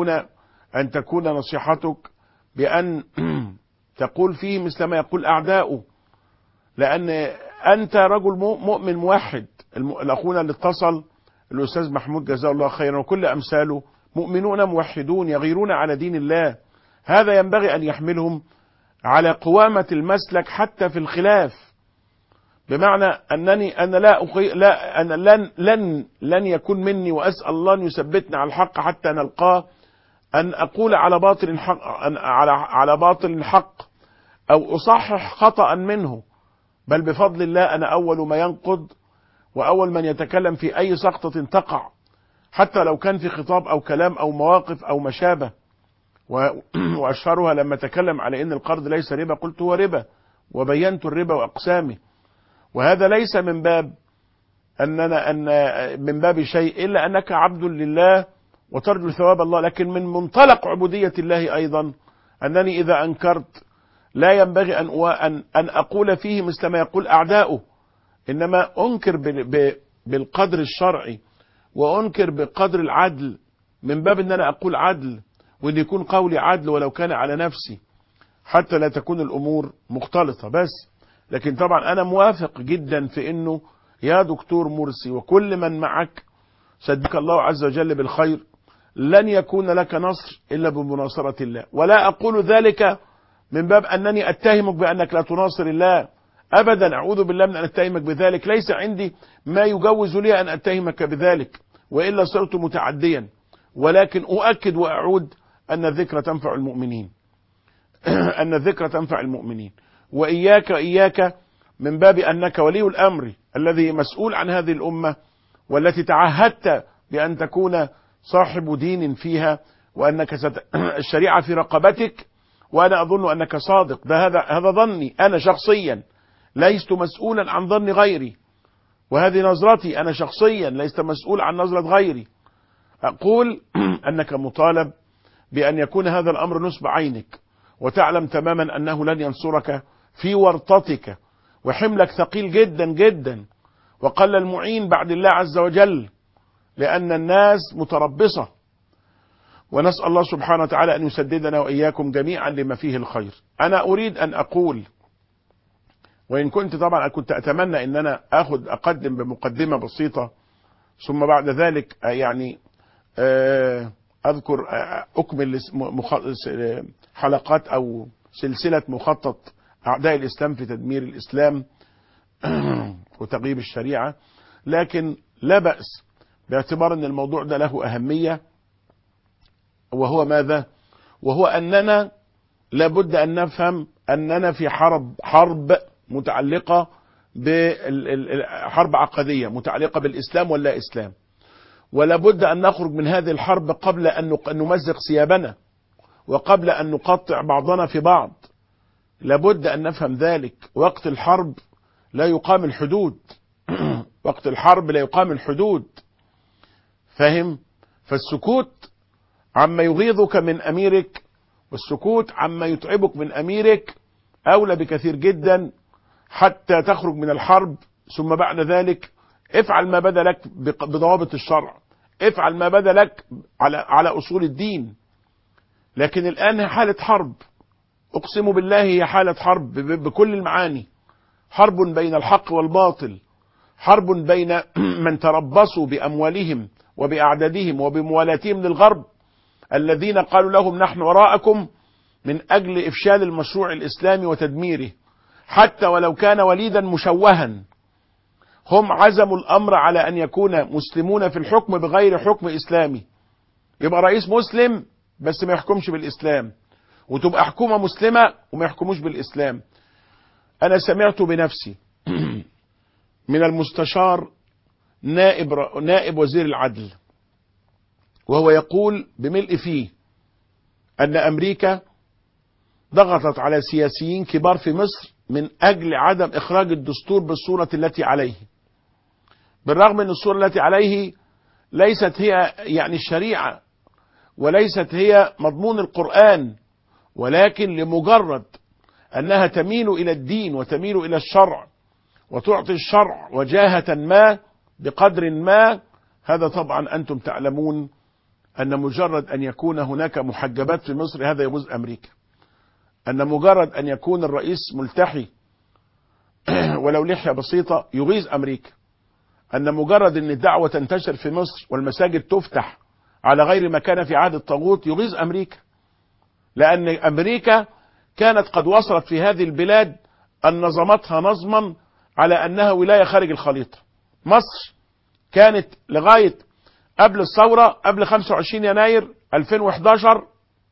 أن تكون نصيحتك بأن تقول فيه مثل ما يقول أعداؤه، لأن أنت رجل مؤمن موحد. الأخونا اللي اتصل الأستاذ محمود جزاه الله خيرا وكل أمثاله مؤمنون موحدون يغيرون على دين الله، هذا ينبغي أن يحملهم على قوامة المسلك حتى في الخلاف، بمعنى أنا لن يكون مني، وأسأل الله أن يثبتنا على الحق حتى نلقاه، أن أقول على باطل حق أو أصحح خطأ منه، بل بفضل الله أنا أول ما ينقض وأول من يتكلم في أي سقطة تقع، حتى لو كان في خطاب أو كلام أو مواقف أو مشابه. وأشهرها لما تكلم على أن القرض ليس ربا قلت هو ربا، وبينت الربا وأقسامه، وهذا ليس من باب شيء إلا أنك عبد لله وترجو ثواب الله، لكن من منطلق عبودية الله أيضا أنني إذا أنكرت لا ينبغي أن أقول فيه مثل ما يقول أعداؤه، إنما أنكر بالقدر الشرعي وأنكر بقدر العدل، من باب أن أنا أقول عدل وأن يكون قولي عدل ولو كان على نفسي، حتى لا تكون الأمور مختلطة بس. لكن طبعا أنا موافق جدا في أنه يا دكتور مرسي وكل من معك صدق الله عز وجل بالخير، لن يكون لك نصر إلا بمناصرة الله، ولا أقول ذلك من باب أنني أتهمك بأنك لا تناصر الله أبدا، أعوذ بالله من أن أتهمك بذلك، ليس عندي ما يجوز لي أن أتهمك بذلك، وإلا صرت متعديا، ولكن أؤكد وأعود أن الذكر تنفع المؤمنين. أن الذكر تنفع المؤمنين. وإياك من باب أنك ولي الأمر الذي مسؤول عن هذه الأمة، والتي تعهدت بأن تكون صاحب دين فيها، وأنك الشريعة في رقبتك، وأنا أظن أنك صادق. هذا ظني أنا شخصيا، لست مسؤولا عن ظن غيري، وهذه نظرتي أنا شخصيا، لست مسؤول عن نظرة غيري. أقول أنك مطالب بأن يكون هذا الأمر نصب عينك، وتعلم تماما أنه لن ينصرك في ورطتك، وحملك ثقيل جدا جدا، وقل المعين بعد الله عز وجل، لأن الناس متربصة. ونسأل الله سبحانه وتعالى أن يسددنا وإياكم جميعا لما فيه الخير. أنا أريد أن أقول، وإن كنت طبعا كنت أتمنى أن أنا أقدم بمقدمة بسيطة، ثم بعد ذلك يعني أذكر أكمل حلقات أو سلسلة مخطط أعداء الإسلام في تدمير الإسلام وتغييب الشريعة، لكن لا بأس باعتبار أن الموضوع ده له أهمية. وهو ماذا؟ وهو أننا لابد أن نفهم أننا في حرب متعلقة بحرب عقدية متعلقة بالإسلام ولا إسلام، ولابد أن نخرج من هذه الحرب قبل أن نمزق ثيابنا، وقبل أن نقطع بعضنا في بعض. لابد أن نفهم ذلك. وقت الحرب لا يقام الحدود وقت الحرب لا يقام الحدود، فهم؟ فالسكوت عما يغيظك من أميرك، والسكوت عما يتعبك من أميرك، أولى بكثير جدا حتى تخرج من الحرب. ثم بعد ذلك افعل ما بدا لك بضوابط الشرع، افعل ما بدا لك على أصول الدين. لكن الآن حالة حرب، أقسم بالله هي حالة حرب بكل المعاني. حرب بين الحق والباطل، حرب بين من تربصوا بأموالهم وبأعدادهم وبموالاتهم للغرب، الذين قالوا لهم نحن وراءكم من أجل إفشال المشروع الإسلامي وتدميره، حتى ولو كان وليدا مشوها. هم عزموا الأمر على أن يكون مسلمون في الحكم بغير حكم إسلامي، يبقى رئيس مسلم بس ما يحكمش بالإسلام، وتبقى حكومة مسلمة وما يحكموش بالإسلام. أنا سمعت بنفسي من المستشار نائب وزير العدل وهو يقول بملء فيه أن أمريكا ضغطت على سياسيين كبار في مصر من أجل عدم إخراج الدستور بالصورة التي عليه، بالرغم أن الصورة التي عليه ليست هي يعني الشريعة، وليست هي مضمون القرآن، ولكن لمجرد أنها تميل إلى الدين وتميل إلى الشرع وتعطي الشرع وجاهة ما بقدر ما. هذا طبعا أنتم تعلمون أن مجرد أن يكون هناك محجبات في مصر هذا يغيظ أمريكا، أن مجرد أن يكون الرئيس ملتحي ولو لحية بسيطة يغيظ أمريكا، أن مجرد أن الدعوة تنتشر في مصر والمساجد تفتح على غير ما كان في عهد الطاغوت يغيظ أمريكا، لأن أمريكا كانت قد وصلت في هذه البلاد أن نظمتها نظما على أنها ولاية خارج الخليطة. مصر كانت لغاية قبل الثورة، قبل 25 يناير 2011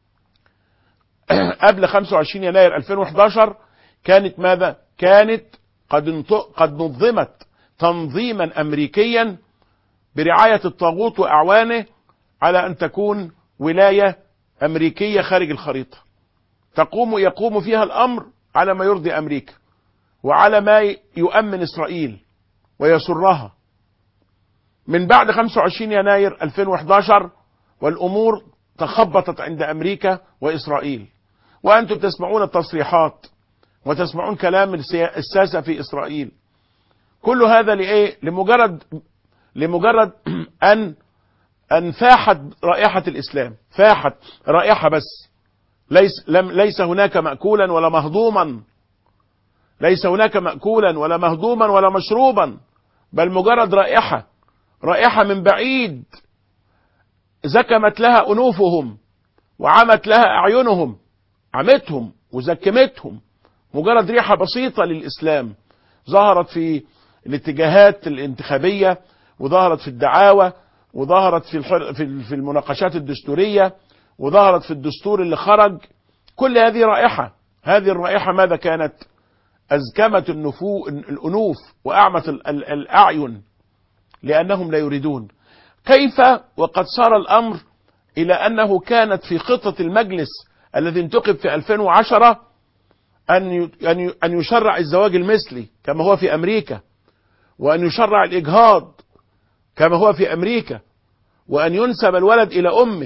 قبل 25 يناير 2011 كانت ماذا؟ كانت قد نظمت تنظيما أمريكيا برعاية الطاغوت وأعوانه على أن تكون ولاية أمريكية خارج الخريطة، يقوم فيها الأمر على ما يرضي أمريكا وعلى ما يؤمن إسرائيل ويسرها. من بعد 25 يناير 2011 والأمور تخبطت عند أمريكا وإسرائيل، وأنتم تسمعون التصريحات وتسمعون كلام الساسة في إسرائيل. كل هذا لإيه؟ لمجرد أن فاحت رائحة الإسلام، فاحت رائحة بس، ليس هناك مأكولا ولا مهضوما، ليس هناك مأكولا ولا مهضوما ولا مشروبا، بل مجرد رائحة من بعيد زكمت لها أنوفهم وعمت لها أعينهم، عمتهم وزكمتهم. مجرد ريحة بسيطة للإسلام ظهرت في الاتجاهات الانتخابية، وظهرت في الدعاوى، وظهرت في المناقشات الدستورية، وظهرت في الدستور اللي خرج كل هذه رائحة. هذه الرائحة ماذا كانت؟ أزكمت الأنوف وأعمت الأعين، لأنهم لا يريدون. كيف وقد صار الأمر إلى أنه كانت في خطة المجلس الذي انتخب في 2010 أن يشرع الزواج المثلي كما هو في أمريكا، وأن يشرع الإجهاض كما هو في أمريكا، وأن ينسب الولد إلى أمه.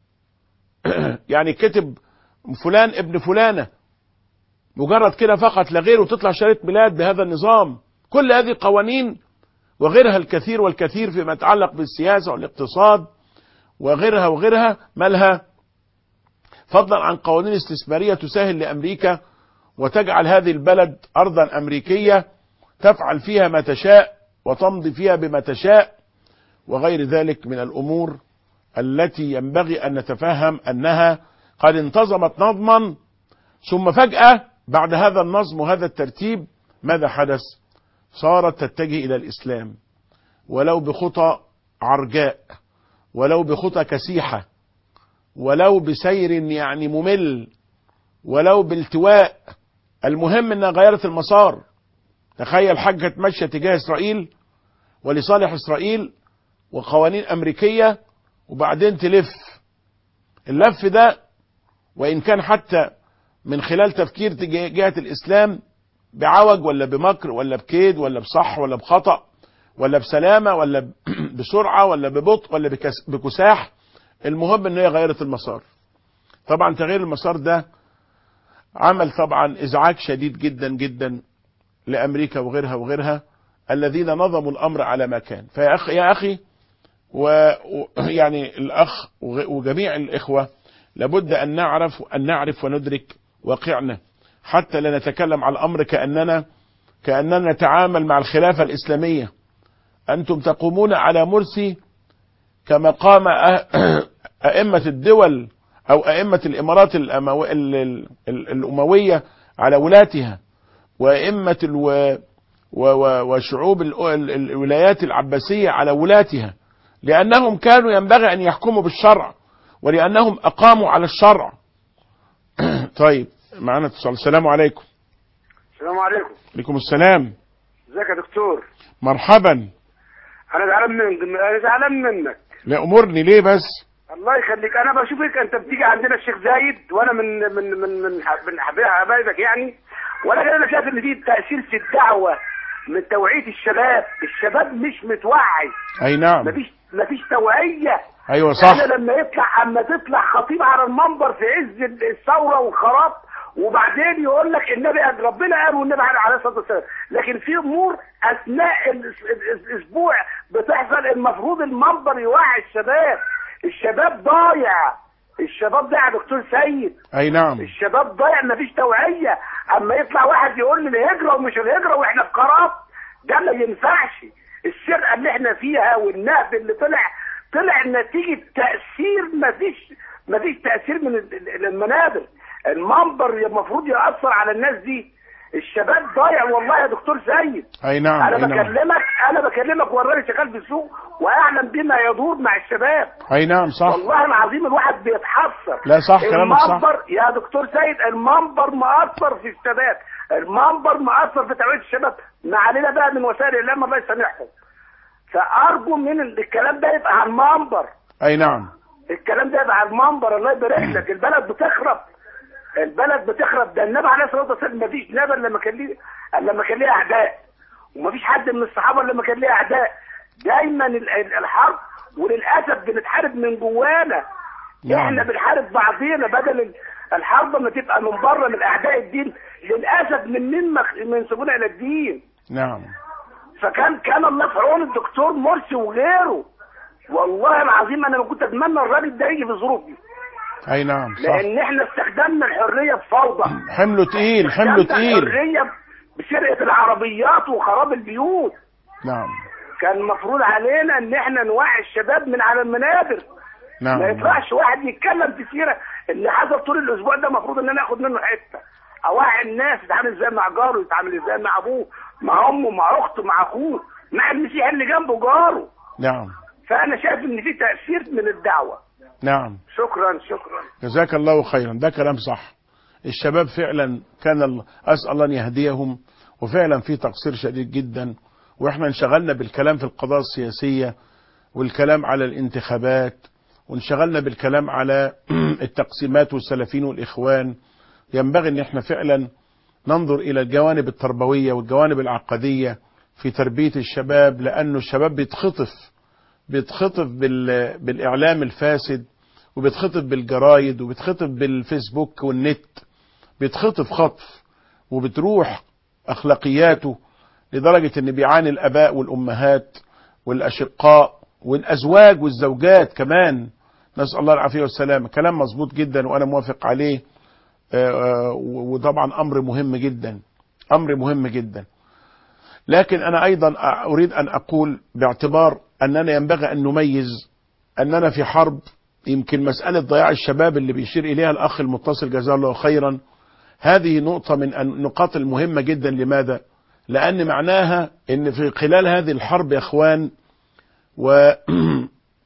يعني كتب فلان ابن فلانة مجرد كده فقط لا غير، وتطلع شهادة ميلاد بهذا النظام. كل هذه قوانين وغيرها الكثير والكثير فيما يتعلق بالسياسة والاقتصاد وغيرها وغيرها، مالها؟ فضلا عن قوانين استثمارية تسهل لأمريكا وتجعل هذه البلد أرضا أمريكية تفعل فيها ما تشاء وتمضي فيها بما تشاء، وغير ذلك من الأمور التي ينبغي أن نتفهم أنها قد انتظمت نظما، ثم فجأة بعد هذا النظم وهذا الترتيب ماذا حدث؟ صارت تتجه إلى الإسلام، ولو بخطى عرجاء، ولو بخطى كسيحة، ولو بسير يعني ممل، ولو بالتواء. المهم أنها غيرت المسار. تخيل حاجة ماشية تجاه إسرائيل ولصالح إسرائيل وقوانين أمريكية، وبعدين تلف اللف ده، وإن كان حتى من خلال تفكير جهة الإسلام بعوج ولا بمكر ولا بكيد ولا بصح ولا بخطأ ولا بسلامة ولا بسرعة ولا ببطء ولا بكساح، المهم ان هي غيرت المسار. طبعا تغيير المسار ده عمل طبعا ازعاج شديد جدا جدا لأمريكا وغيرها وغيرها الذين نظموا الأمر على ما كان. يا أخي ويعني الأخ وجميع الإخوة لابد أن نعرف وندرك واقعنا، حتى لا نتكلم على الأمر كأننا نتعامل مع الخلافة الإسلامية. أنتم تقومون على مرسي كما قام أئمة الدول أو أئمة الإمارات الأموية على ولاتها، وأئمة وشعوب الولايات العباسية على ولاتها، لأنهم كانوا ينبغي أن يحكموا بالشرع، ولأنهم أقاموا على الشرع. طيب معنا اتصال. السلام عليكم. السلام عليكم. عليكم السلام. ازيك يا دكتور؟ مرحبا. انا زعلان منك. لا امرني ليه بس؟ الله يخليك، انا بشوفك انت بتيجي عندنا الشيخ زايد، وانا من حبايبك يعني، ولكن انا شايف ان في تأثير في الدعوة من توعية الشباب مش متوعي. اي نعم. مفيش توعية. ايوه صح. انا اما تطلع خطيب على المنبر في عز الثورة والخراب، وبعدين يقول لك النبي ربنا قال والنبي عليه الصلاه والسلام، لكن في امور اثناء الاسبوع بتحصل المفروض المنبر يوعي الشباب ضايع. الشباب ضايع يا دكتور سيد. اي نعم. الشباب ضايع، مفيش توعيه. اما يطلع واحد يقول لي الهجره ومش الهجره واحنا في قرار، ده ما ينفعش. السرقه اللي احنا فيها والنهب اللي طلع نتيجه تاثير، مفيش تاثير من المنابر. المنبر المفروض يأثر على الناس دي. الشباب ضايع والله يا دكتور سيد. اي نعم. انا بكلمك وراني شغال في السوق واعلم بما يدور مع الشباب. اي نعم صح. والله العظيم الواحد بيتحسر. لا صح كلامك صح. المنبر يا دكتور سيد، المنبر مأثر في الشباب، المنبر مأثر في توعية الشباب. ما علينا بقى من وسائل الاعلام الله يسامحهم. فارجو من الكلام ده يبقى على المنبر. اي نعم. الكلام ده يبقى على المنبر. الله يبارك لك. البلد بتخرب. ده النبي عليه الصلاه والسلام مفيش نبي لما كان ليه اعداء، ومفيش حد من الصحابه لما كان ليه اعداء. دايما الحرب، وللاسف بنتحارب من جوانا. احنا بنحارب بعضينا بدل الحرب ما تبقى من بره من اعداء الدين، للاسف من سبونا الى الدين. نعم. كان الله في عون الدكتور مرسي وغيره. والله العظيم انا ما كنت اتمنى الراجل ده يجي في الظروف دي. اي نعم صح. لان احنا استخدمنا الحريه بفوضى. حمله تقيل. الحريه بسرقه العربيات وخراب البيوت. نعم. كان المفروض علينا ان احنا نوعي الشباب من على المنابر. نعم. ما يطلعش واحد يتكلم في سيره اللي حصل طول الاسبوع ده، المفروض ان انا اخد منه حته، اوعي الناس يتعامل ازاي مع جاره، يتعامل ازاي مع ابوه، مع امه، مع اخته، مع اخوه، مع المسيح اللي جنبه جاره. نعم. فانا شايف ان في تاثير من الدعوه. نعم. شكرا. جزاك الله خيرا. ده كلام صح. الشباب فعلا كان أسأل الله أن يهديهم، وفعلا في تقصير شديد جدا، وإحنا انشغلنا بالكلام في القضايا السياسية والكلام على الانتخابات، وانشغلنا بالكلام على التقسيمات والسلفيين والإخوان. ينبغي أن احنا فعلا ننظر إلى الجوانب التربوية والجوانب العقدية في تربية الشباب، لأنه الشباب بيتخطف بالإعلام الفاسد، وبيتخطف بالجرايد، وبيتخطف بالفيسبوك والنت، بيتخطف خطف، وبتروح أخلاقياته لدرجة أن بيعاني الآباء والأمهات والأشقاء والأزواج والزوجات كمان، نسأل الله العافية والسلامة. كلام مظبوط جدا وأنا موافق عليه، وطبعا أمر مهم جدا، أمر مهم جدا. لكن أنا أيضا أريد أن أقول باعتبار أننا ينبغي أن نميز أننا في حرب. يمكن مسألة ضياع الشباب اللي بيشير إليها الأخ المتصل جزاه الله خيرا، هذه نقطة من النقاط المهمة جدا. لماذا؟ لأن معناها أن في خلال هذه الحرب يا أخوان، وفي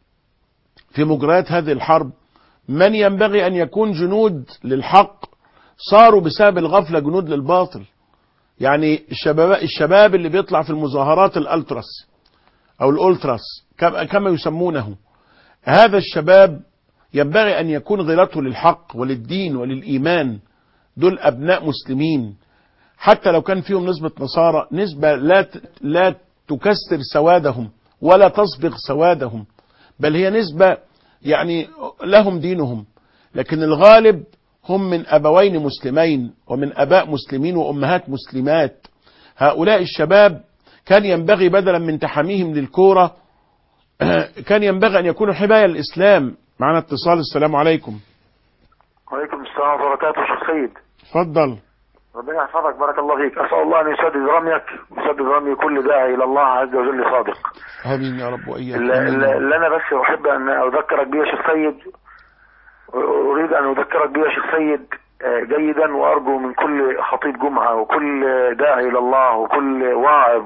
مجريات هذه الحرب، من ينبغي أن يكون جنود للحق صاروا بسبب الغفلة جنود للباطل. يعني الشباب اللي بيطلع في المظاهرات الألتراس أو الأولتراس كما يسمونه، هذا الشباب ينبغي أن يكون غيرته للحق وللدين وللإيمان. دول أبناء مسلمين، حتى لو كان فيهم نسبة نصارى، نسبة لا تكسر سوادهم ولا تصبغ سوادهم، بل هي نسبة يعني لهم دينهم. لكن الغالب هم من أبوين مسلمين ومن أباء مسلمين وأمهات مسلمات. هؤلاء الشباب كان ينبغي بدلا من تحميهم للكورة كان ينبغي أن يكونوا حماية للإسلام. معنا اتصال. السلام عليكم. وعليكم السلام ورحمة الله وبركاته. شيخ سيد اتفضل. ربنا يحفظك، بارك الله فيك. أسأل الله أن يسدد رميك ويسدد رمي كل داعي إلى الله عز وجل صادق. آمين يا رب وإياك. اللي أنا بس أحب أن أذكرك به يا شيخ سيد، أريد أن أذكرك به يا شيخ سيد جيدا، وأرجو من كل خطيب جمعة وكل داعي إلى الله وكل واعظ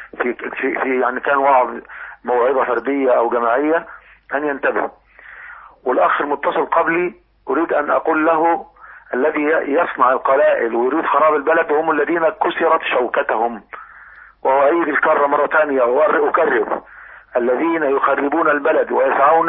في يعني كان واعظ موعظة فردية أو جماعية أن ينتبه. والأخ المتصل قبلي أريد أن أقول له: الذي يصنع القلائل ويريد خراب البلد هم الذين كسرت شوكتهم. وأعيد الكرة مرة ثانية وأكرر: الذين يخربون البلد ويسعون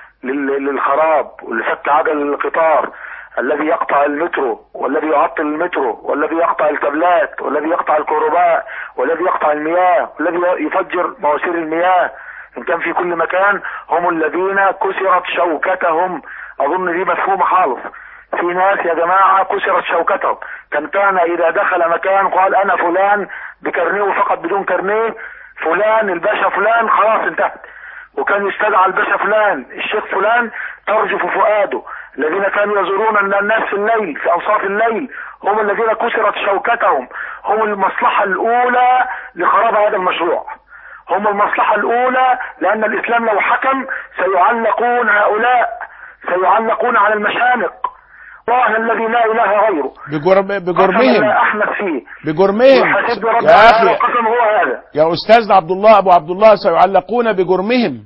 للخراب ولفك عجل القطار، الذي يقطع المترو والذي يعطل المترو والذي يقطع الكابلات والذي يقطع الكهرباء والذي يقطع المياه والذي يفجر مواسير المياه إن كان في كل مكان، هم الذين كسرت شوكتهم. أظن دي مفهومة خالص. في ناس يا جماعة كسرت شوكتهم، كان إذا دخل مكان قال أنا فلان بكرنيه فقط بدون كرنيه، فلان الباشا فلان، خلاص انتهت. وكان يستدعى الباشا فلان الشيخ فلان ترجف فؤاده. الذين كانوا يزورون الناس في الليل في أنصاف الليل هم الذين كسرت شوكتهم، هم المصلحة الأولى لخراب هذا المشروع، هم المصلحة الأولى. لأن الإسلام لو حكم سيعلقون هؤلاء، سيعلقون على المشانق. الله الذي لا إله غيره بجرمهم لا أحمد فيه بجرمهم يا أخي. القسم هو هذا يا أستاذ عبد الله أبو عبد الله، سيعلقون بجرمهم.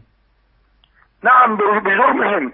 نعم بجرمهم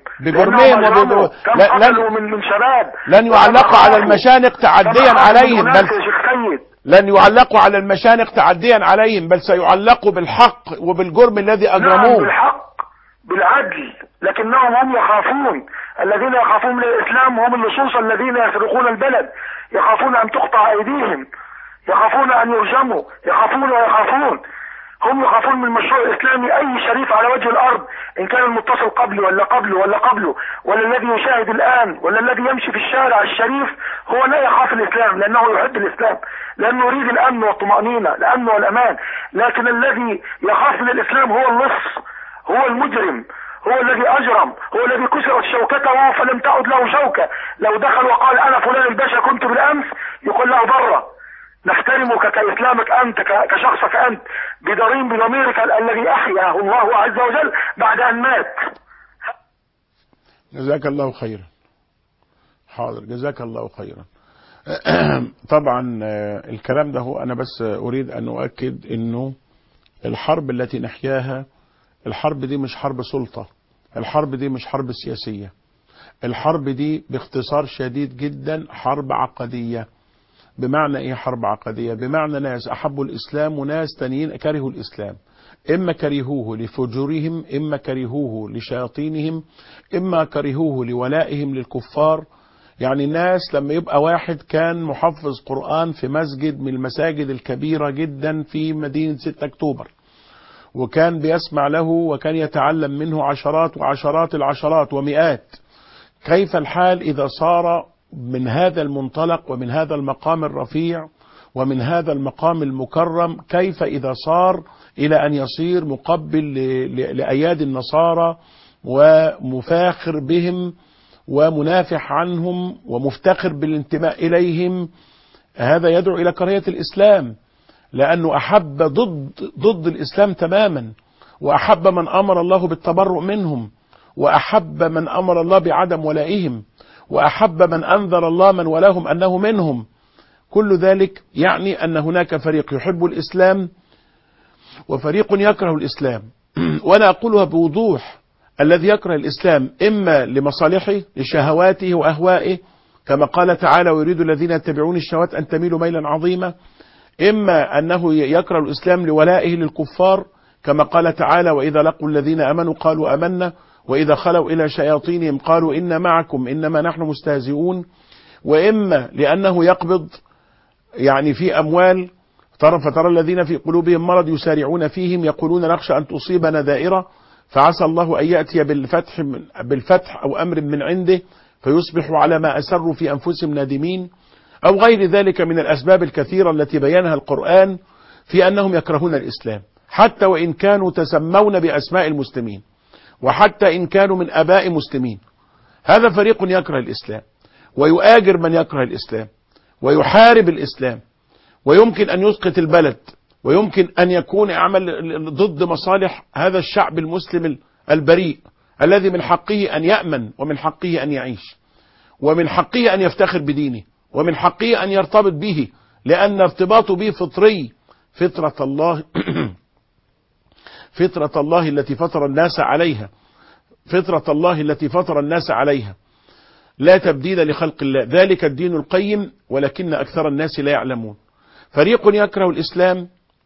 من شباب لن يعلقوا على المشانق تعديا عليهم، بل لن يعلقوا على المشانق تعديا عليهم، بل سيعلقوا بالحق وبالجرم الذي أجرموه. نعم بالحق بالعدل، لكنهم هم يخافون. الذين يخافون من الإسلام هم اللصوص الذين يسرقون البلد، يخافون أن تقطع أيديهم، يخافون أن يرجموا، يخافون هم يخافون من المشروع الإسلامي. أي شريف على وجه الأرض، إن كان المتصل قبلي ولا قبله ولا الذي يشاهد الآن ولا الذي يمشي في الشارع الشريف، هو لا يخاف الإسلام لأنه يحب الإسلام، لأنه يريد الأمن والطمأنينة، الأمن والأمان. لكن الذي يخاف من الإسلام هو اللص، هو المجرم، هو الذي أجرم، هو الذي كسرت شوكته فلم تعد له شوكة. لو دخل وقال أنا فلان الباشا كنت بالأمس، يقول له بره، نحترمك كإسلامك أنت، كشخصك أنت، بضميرك الذي أحياه الله عز وجل بعد أن مات. جزاك الله خيرا. حاضر، جزاك الله خيرا. طبعا الكلام ده هو أنا بس أريد أن أؤكد أنه الحرب التي نحياها، الحرب دي مش حرب سلطة، الحرب دي مش حرب سياسية. الحرب دي باختصار شديد جدا حرب عقدية. بمعنى ايه حرب عقدية؟ بمعنى ناس احبوا الاسلام وناس تانيين كرهوا الاسلام، اما كرهوه لفجورهم، اما كرهوه لشياطينهم، اما كرهوه لولائهم للكفار. يعني الناس لما يبقى واحد كان محفظ قرآن في مسجد من المساجد الكبيرة جدا في مدينة 6 أكتوبر، وكان بيسمع له وكان يتعلم منه عشرات وعشرات العشرات ومئات، كيف الحال إذا صار من هذا المنطلق ومن هذا المقام الرفيع ومن هذا المقام المكرم، كيف إذا صار إلى أن يصير مقبل لأيادي النصارى ومفاخر بهم ومنافح عنهم ومفتخر بالانتماء إليهم؟ هذا يدعو إلى كراهية الإسلام، لأنه أحب ضد الإسلام تماما، وأحب من أمر الله بالتبرؤ منهم، وأحب من أمر الله بعدم ولائهم، وأحب من أنذر الله من ولاهم أنه منهم. كل ذلك يعني أن هناك فريق يحب الإسلام وفريق يكره الإسلام. وأنا أقولها بوضوح: الذي يكره الإسلام إما لمصالحه لشهواته وأهوائه كما قال تعالى: ويريد الذين يتبعون الشهوات أن تميلوا ميلا عظيما، إما أنه يكره الإسلام لولائه للكفار كما قال تعالى: وإذا لقوا الذين آمنوا قالوا آمنا وإذا خلوا إلى شياطينهم قالوا إنا معكم إنما نحن مستهزئون، وإما لأنه يقبض يعني في أموال فترى الذين في قلوبهم مرض يسارعون فيهم يقولون نخشى أن تصيبنا دائرة فعسى الله أن يأتي بالفتح أو أمر من عنده فيصبحوا على ما أسروا في أنفسهم نادمين، أو غير ذلك من الأسباب الكثيرة التي بينها القرآن في أنهم يكرهون الإسلام، حتى وإن كانوا تسمون بأسماء المسلمين، وحتى إن كانوا من آباء مسلمين. هذا فريق يكره الإسلام ويؤاجر من يكره الإسلام ويحارب الإسلام، ويمكن أن يسقط البلد، ويمكن أن يكون يعمل ضد مصالح هذا الشعب المسلم البريء الذي من حقه أن يأمن، ومن حقه أن يعيش، ومن حقه أن يفتخر بدينه، ومن حقه أن يرتبط به، لأن ارتباطه به فطري. فطرة الله فطرة الله التي فطر الناس عليها، فطرة الله التي فطر الناس عليها، لا تبديل لخلق الله، ذلك الدين القيم ولكن أكثر الناس لا يعلمون. فريق يكره الإسلام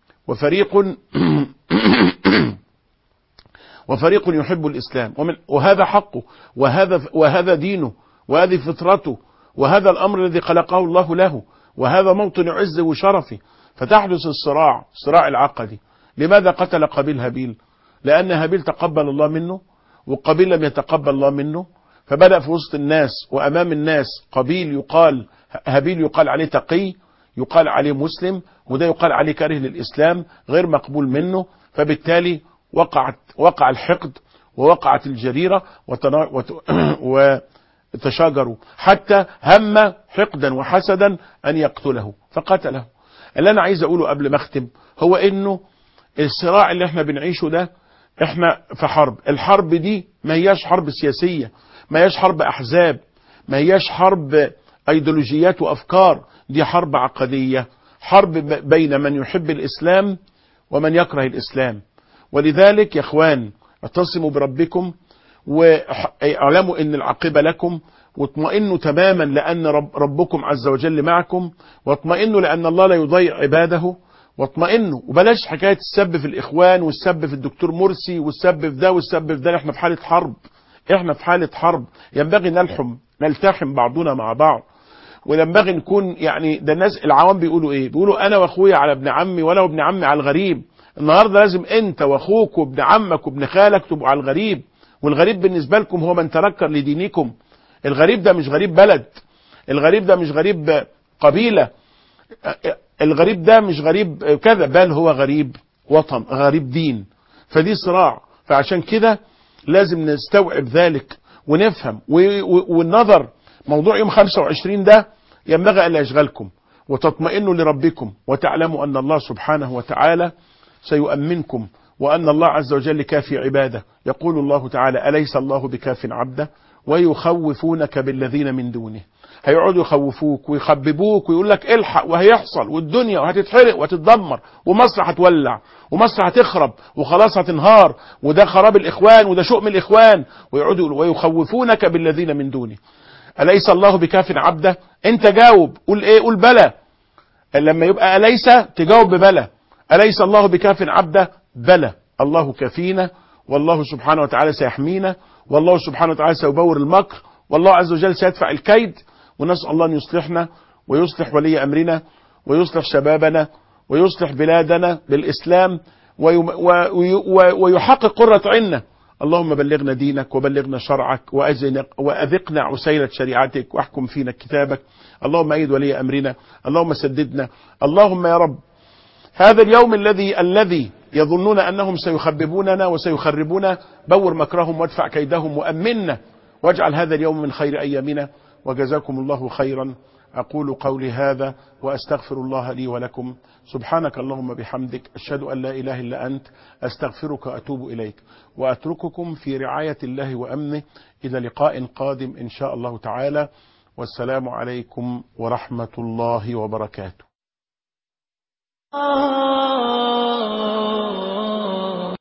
وفريق يحب الإسلام، وهذا حقه، وهذا دينه، وهذه فطرته، وهذا الأمر الذي خلقه الله له، وهذا موطن عزه وشرفه. فتحدث الصراع العقدي. لماذا قتل قابيل هابيل؟ لأن هابيل تقبل الله منه وقابيل لم يتقبل الله منه، فبدأ في وسط الناس وأمام الناس هابيل يقال عليه تقي، يقال عليه مسلم، وده يقال عليه كاره للإسلام غير مقبول منه، فبالتالي وقع الحقد ووقعت الجريرة وتشاجروا حتى هم حقدا وحسدا أن يقتله فقتله. اللي أنا عايز أقوله قبل ما أختم هو إنه الصراع اللي احنا بنعيشه ده احنا في حرب. الحرب دي ما هياش حرب سياسية، ما هياش حرب أحزاب، ما هياش حرب أيديولوجيات وأفكار، دي حرب عقدية، حرب بين من يحب الإسلام ومن يكره الإسلام. ولذلك يا اخوان اعتصموا بربكم واعلموا ان العاقبة لكم، واطمئنوا تماما لأن ربكم عز وجل معكم، واطمئنوا لأن الله لا يضيع عباده، واطمئنوا وبلاش حكاية السب في الإخوان والسب في الدكتور مرسي والسب في ده والسب في ده. احنا في حالة حرب، احنا في حالة حرب، ينبغي نلتحم بعضنا مع بعض، وينبغي نكون يعني ده. الناس العوام بيقولوا ايه؟ بيقولوا انا واخويا على ابن عمي ولا ابن عمي على الغريب. النهارده لازم انت واخوك وابن عمك وابن خالك تبقوا على الغريب، والغريب بالنسبة لكم هو من تنكر لدينكم. الغريب ده مش غريب بلد، الغريب ده مش غريب قبيلة، الغريب ده مش غريب كذا، بل هو غريب وطن، غريب دين. فدي صراع، فعشان كده لازم نستوعب ذلك ونفهم. والنظر موضوع يوم 25 ده ينبغي ألا يشغلكم، وتطمئنوا لربكم وتعلموا أن الله سبحانه وتعالى سيؤمنكم، وأن الله عز وجل كافي عباده. يقول الله تعالى: أليس الله بكاف عبده ويخوفونك بالذين من دونه. هيقعدوا يخوفوك ويخببوك ويقول لك الحق وهيحصل والدنيا وهتتحرق وهتتدمر ومصر هتولع ومصر هتخرب وخلاص هتنهار وده خراب الإخوان وده شؤم الإخوان، ويقعدوا ويخوفونك بالذين من دونه. أليس الله بكاف عبده؟ أنت جاوب، قول إيه؟ قول بلى. لما يبقى أليس تجاوب ببلى. أليس الله بكاف عبده؟ بلى، الله كفينا، والله سبحانه وتعالى سيحمينا، والله سبحانه وتعالى سيبور المكر، والله عز وجل سيدفع الكيد. ونسأل الله أن يصلحنا ويصلح ولي أمرنا ويصلح شبابنا ويصلح بلادنا بالإسلام ويحقق قرة عنا. اللهم بلغنا دينك وبلغنا شرعك وأذقنا عسيلة شريعتك واحكم فينا كتابك. اللهم أيد ولي أمرنا، اللهم سددنا. اللهم يا رب هذا اليوم الذي يظنون أنهم سيخببوننا وسيخربون، بور مكرهم وادفع كيدهم وأمنا، واجعل هذا اليوم من خير أيامنا. وجزاكم الله خيرا. أقول قولي هذا وأستغفر الله لي ولكم. سبحانك اللهم بحمدك، أشهد أن لا إله إلا أنت، أستغفرك وأتوب إليك، وأترككم في رعاية الله وأمنه إلى لقاء قادم إن شاء الله تعالى. والسلام عليكم ورحمة الله وبركاته.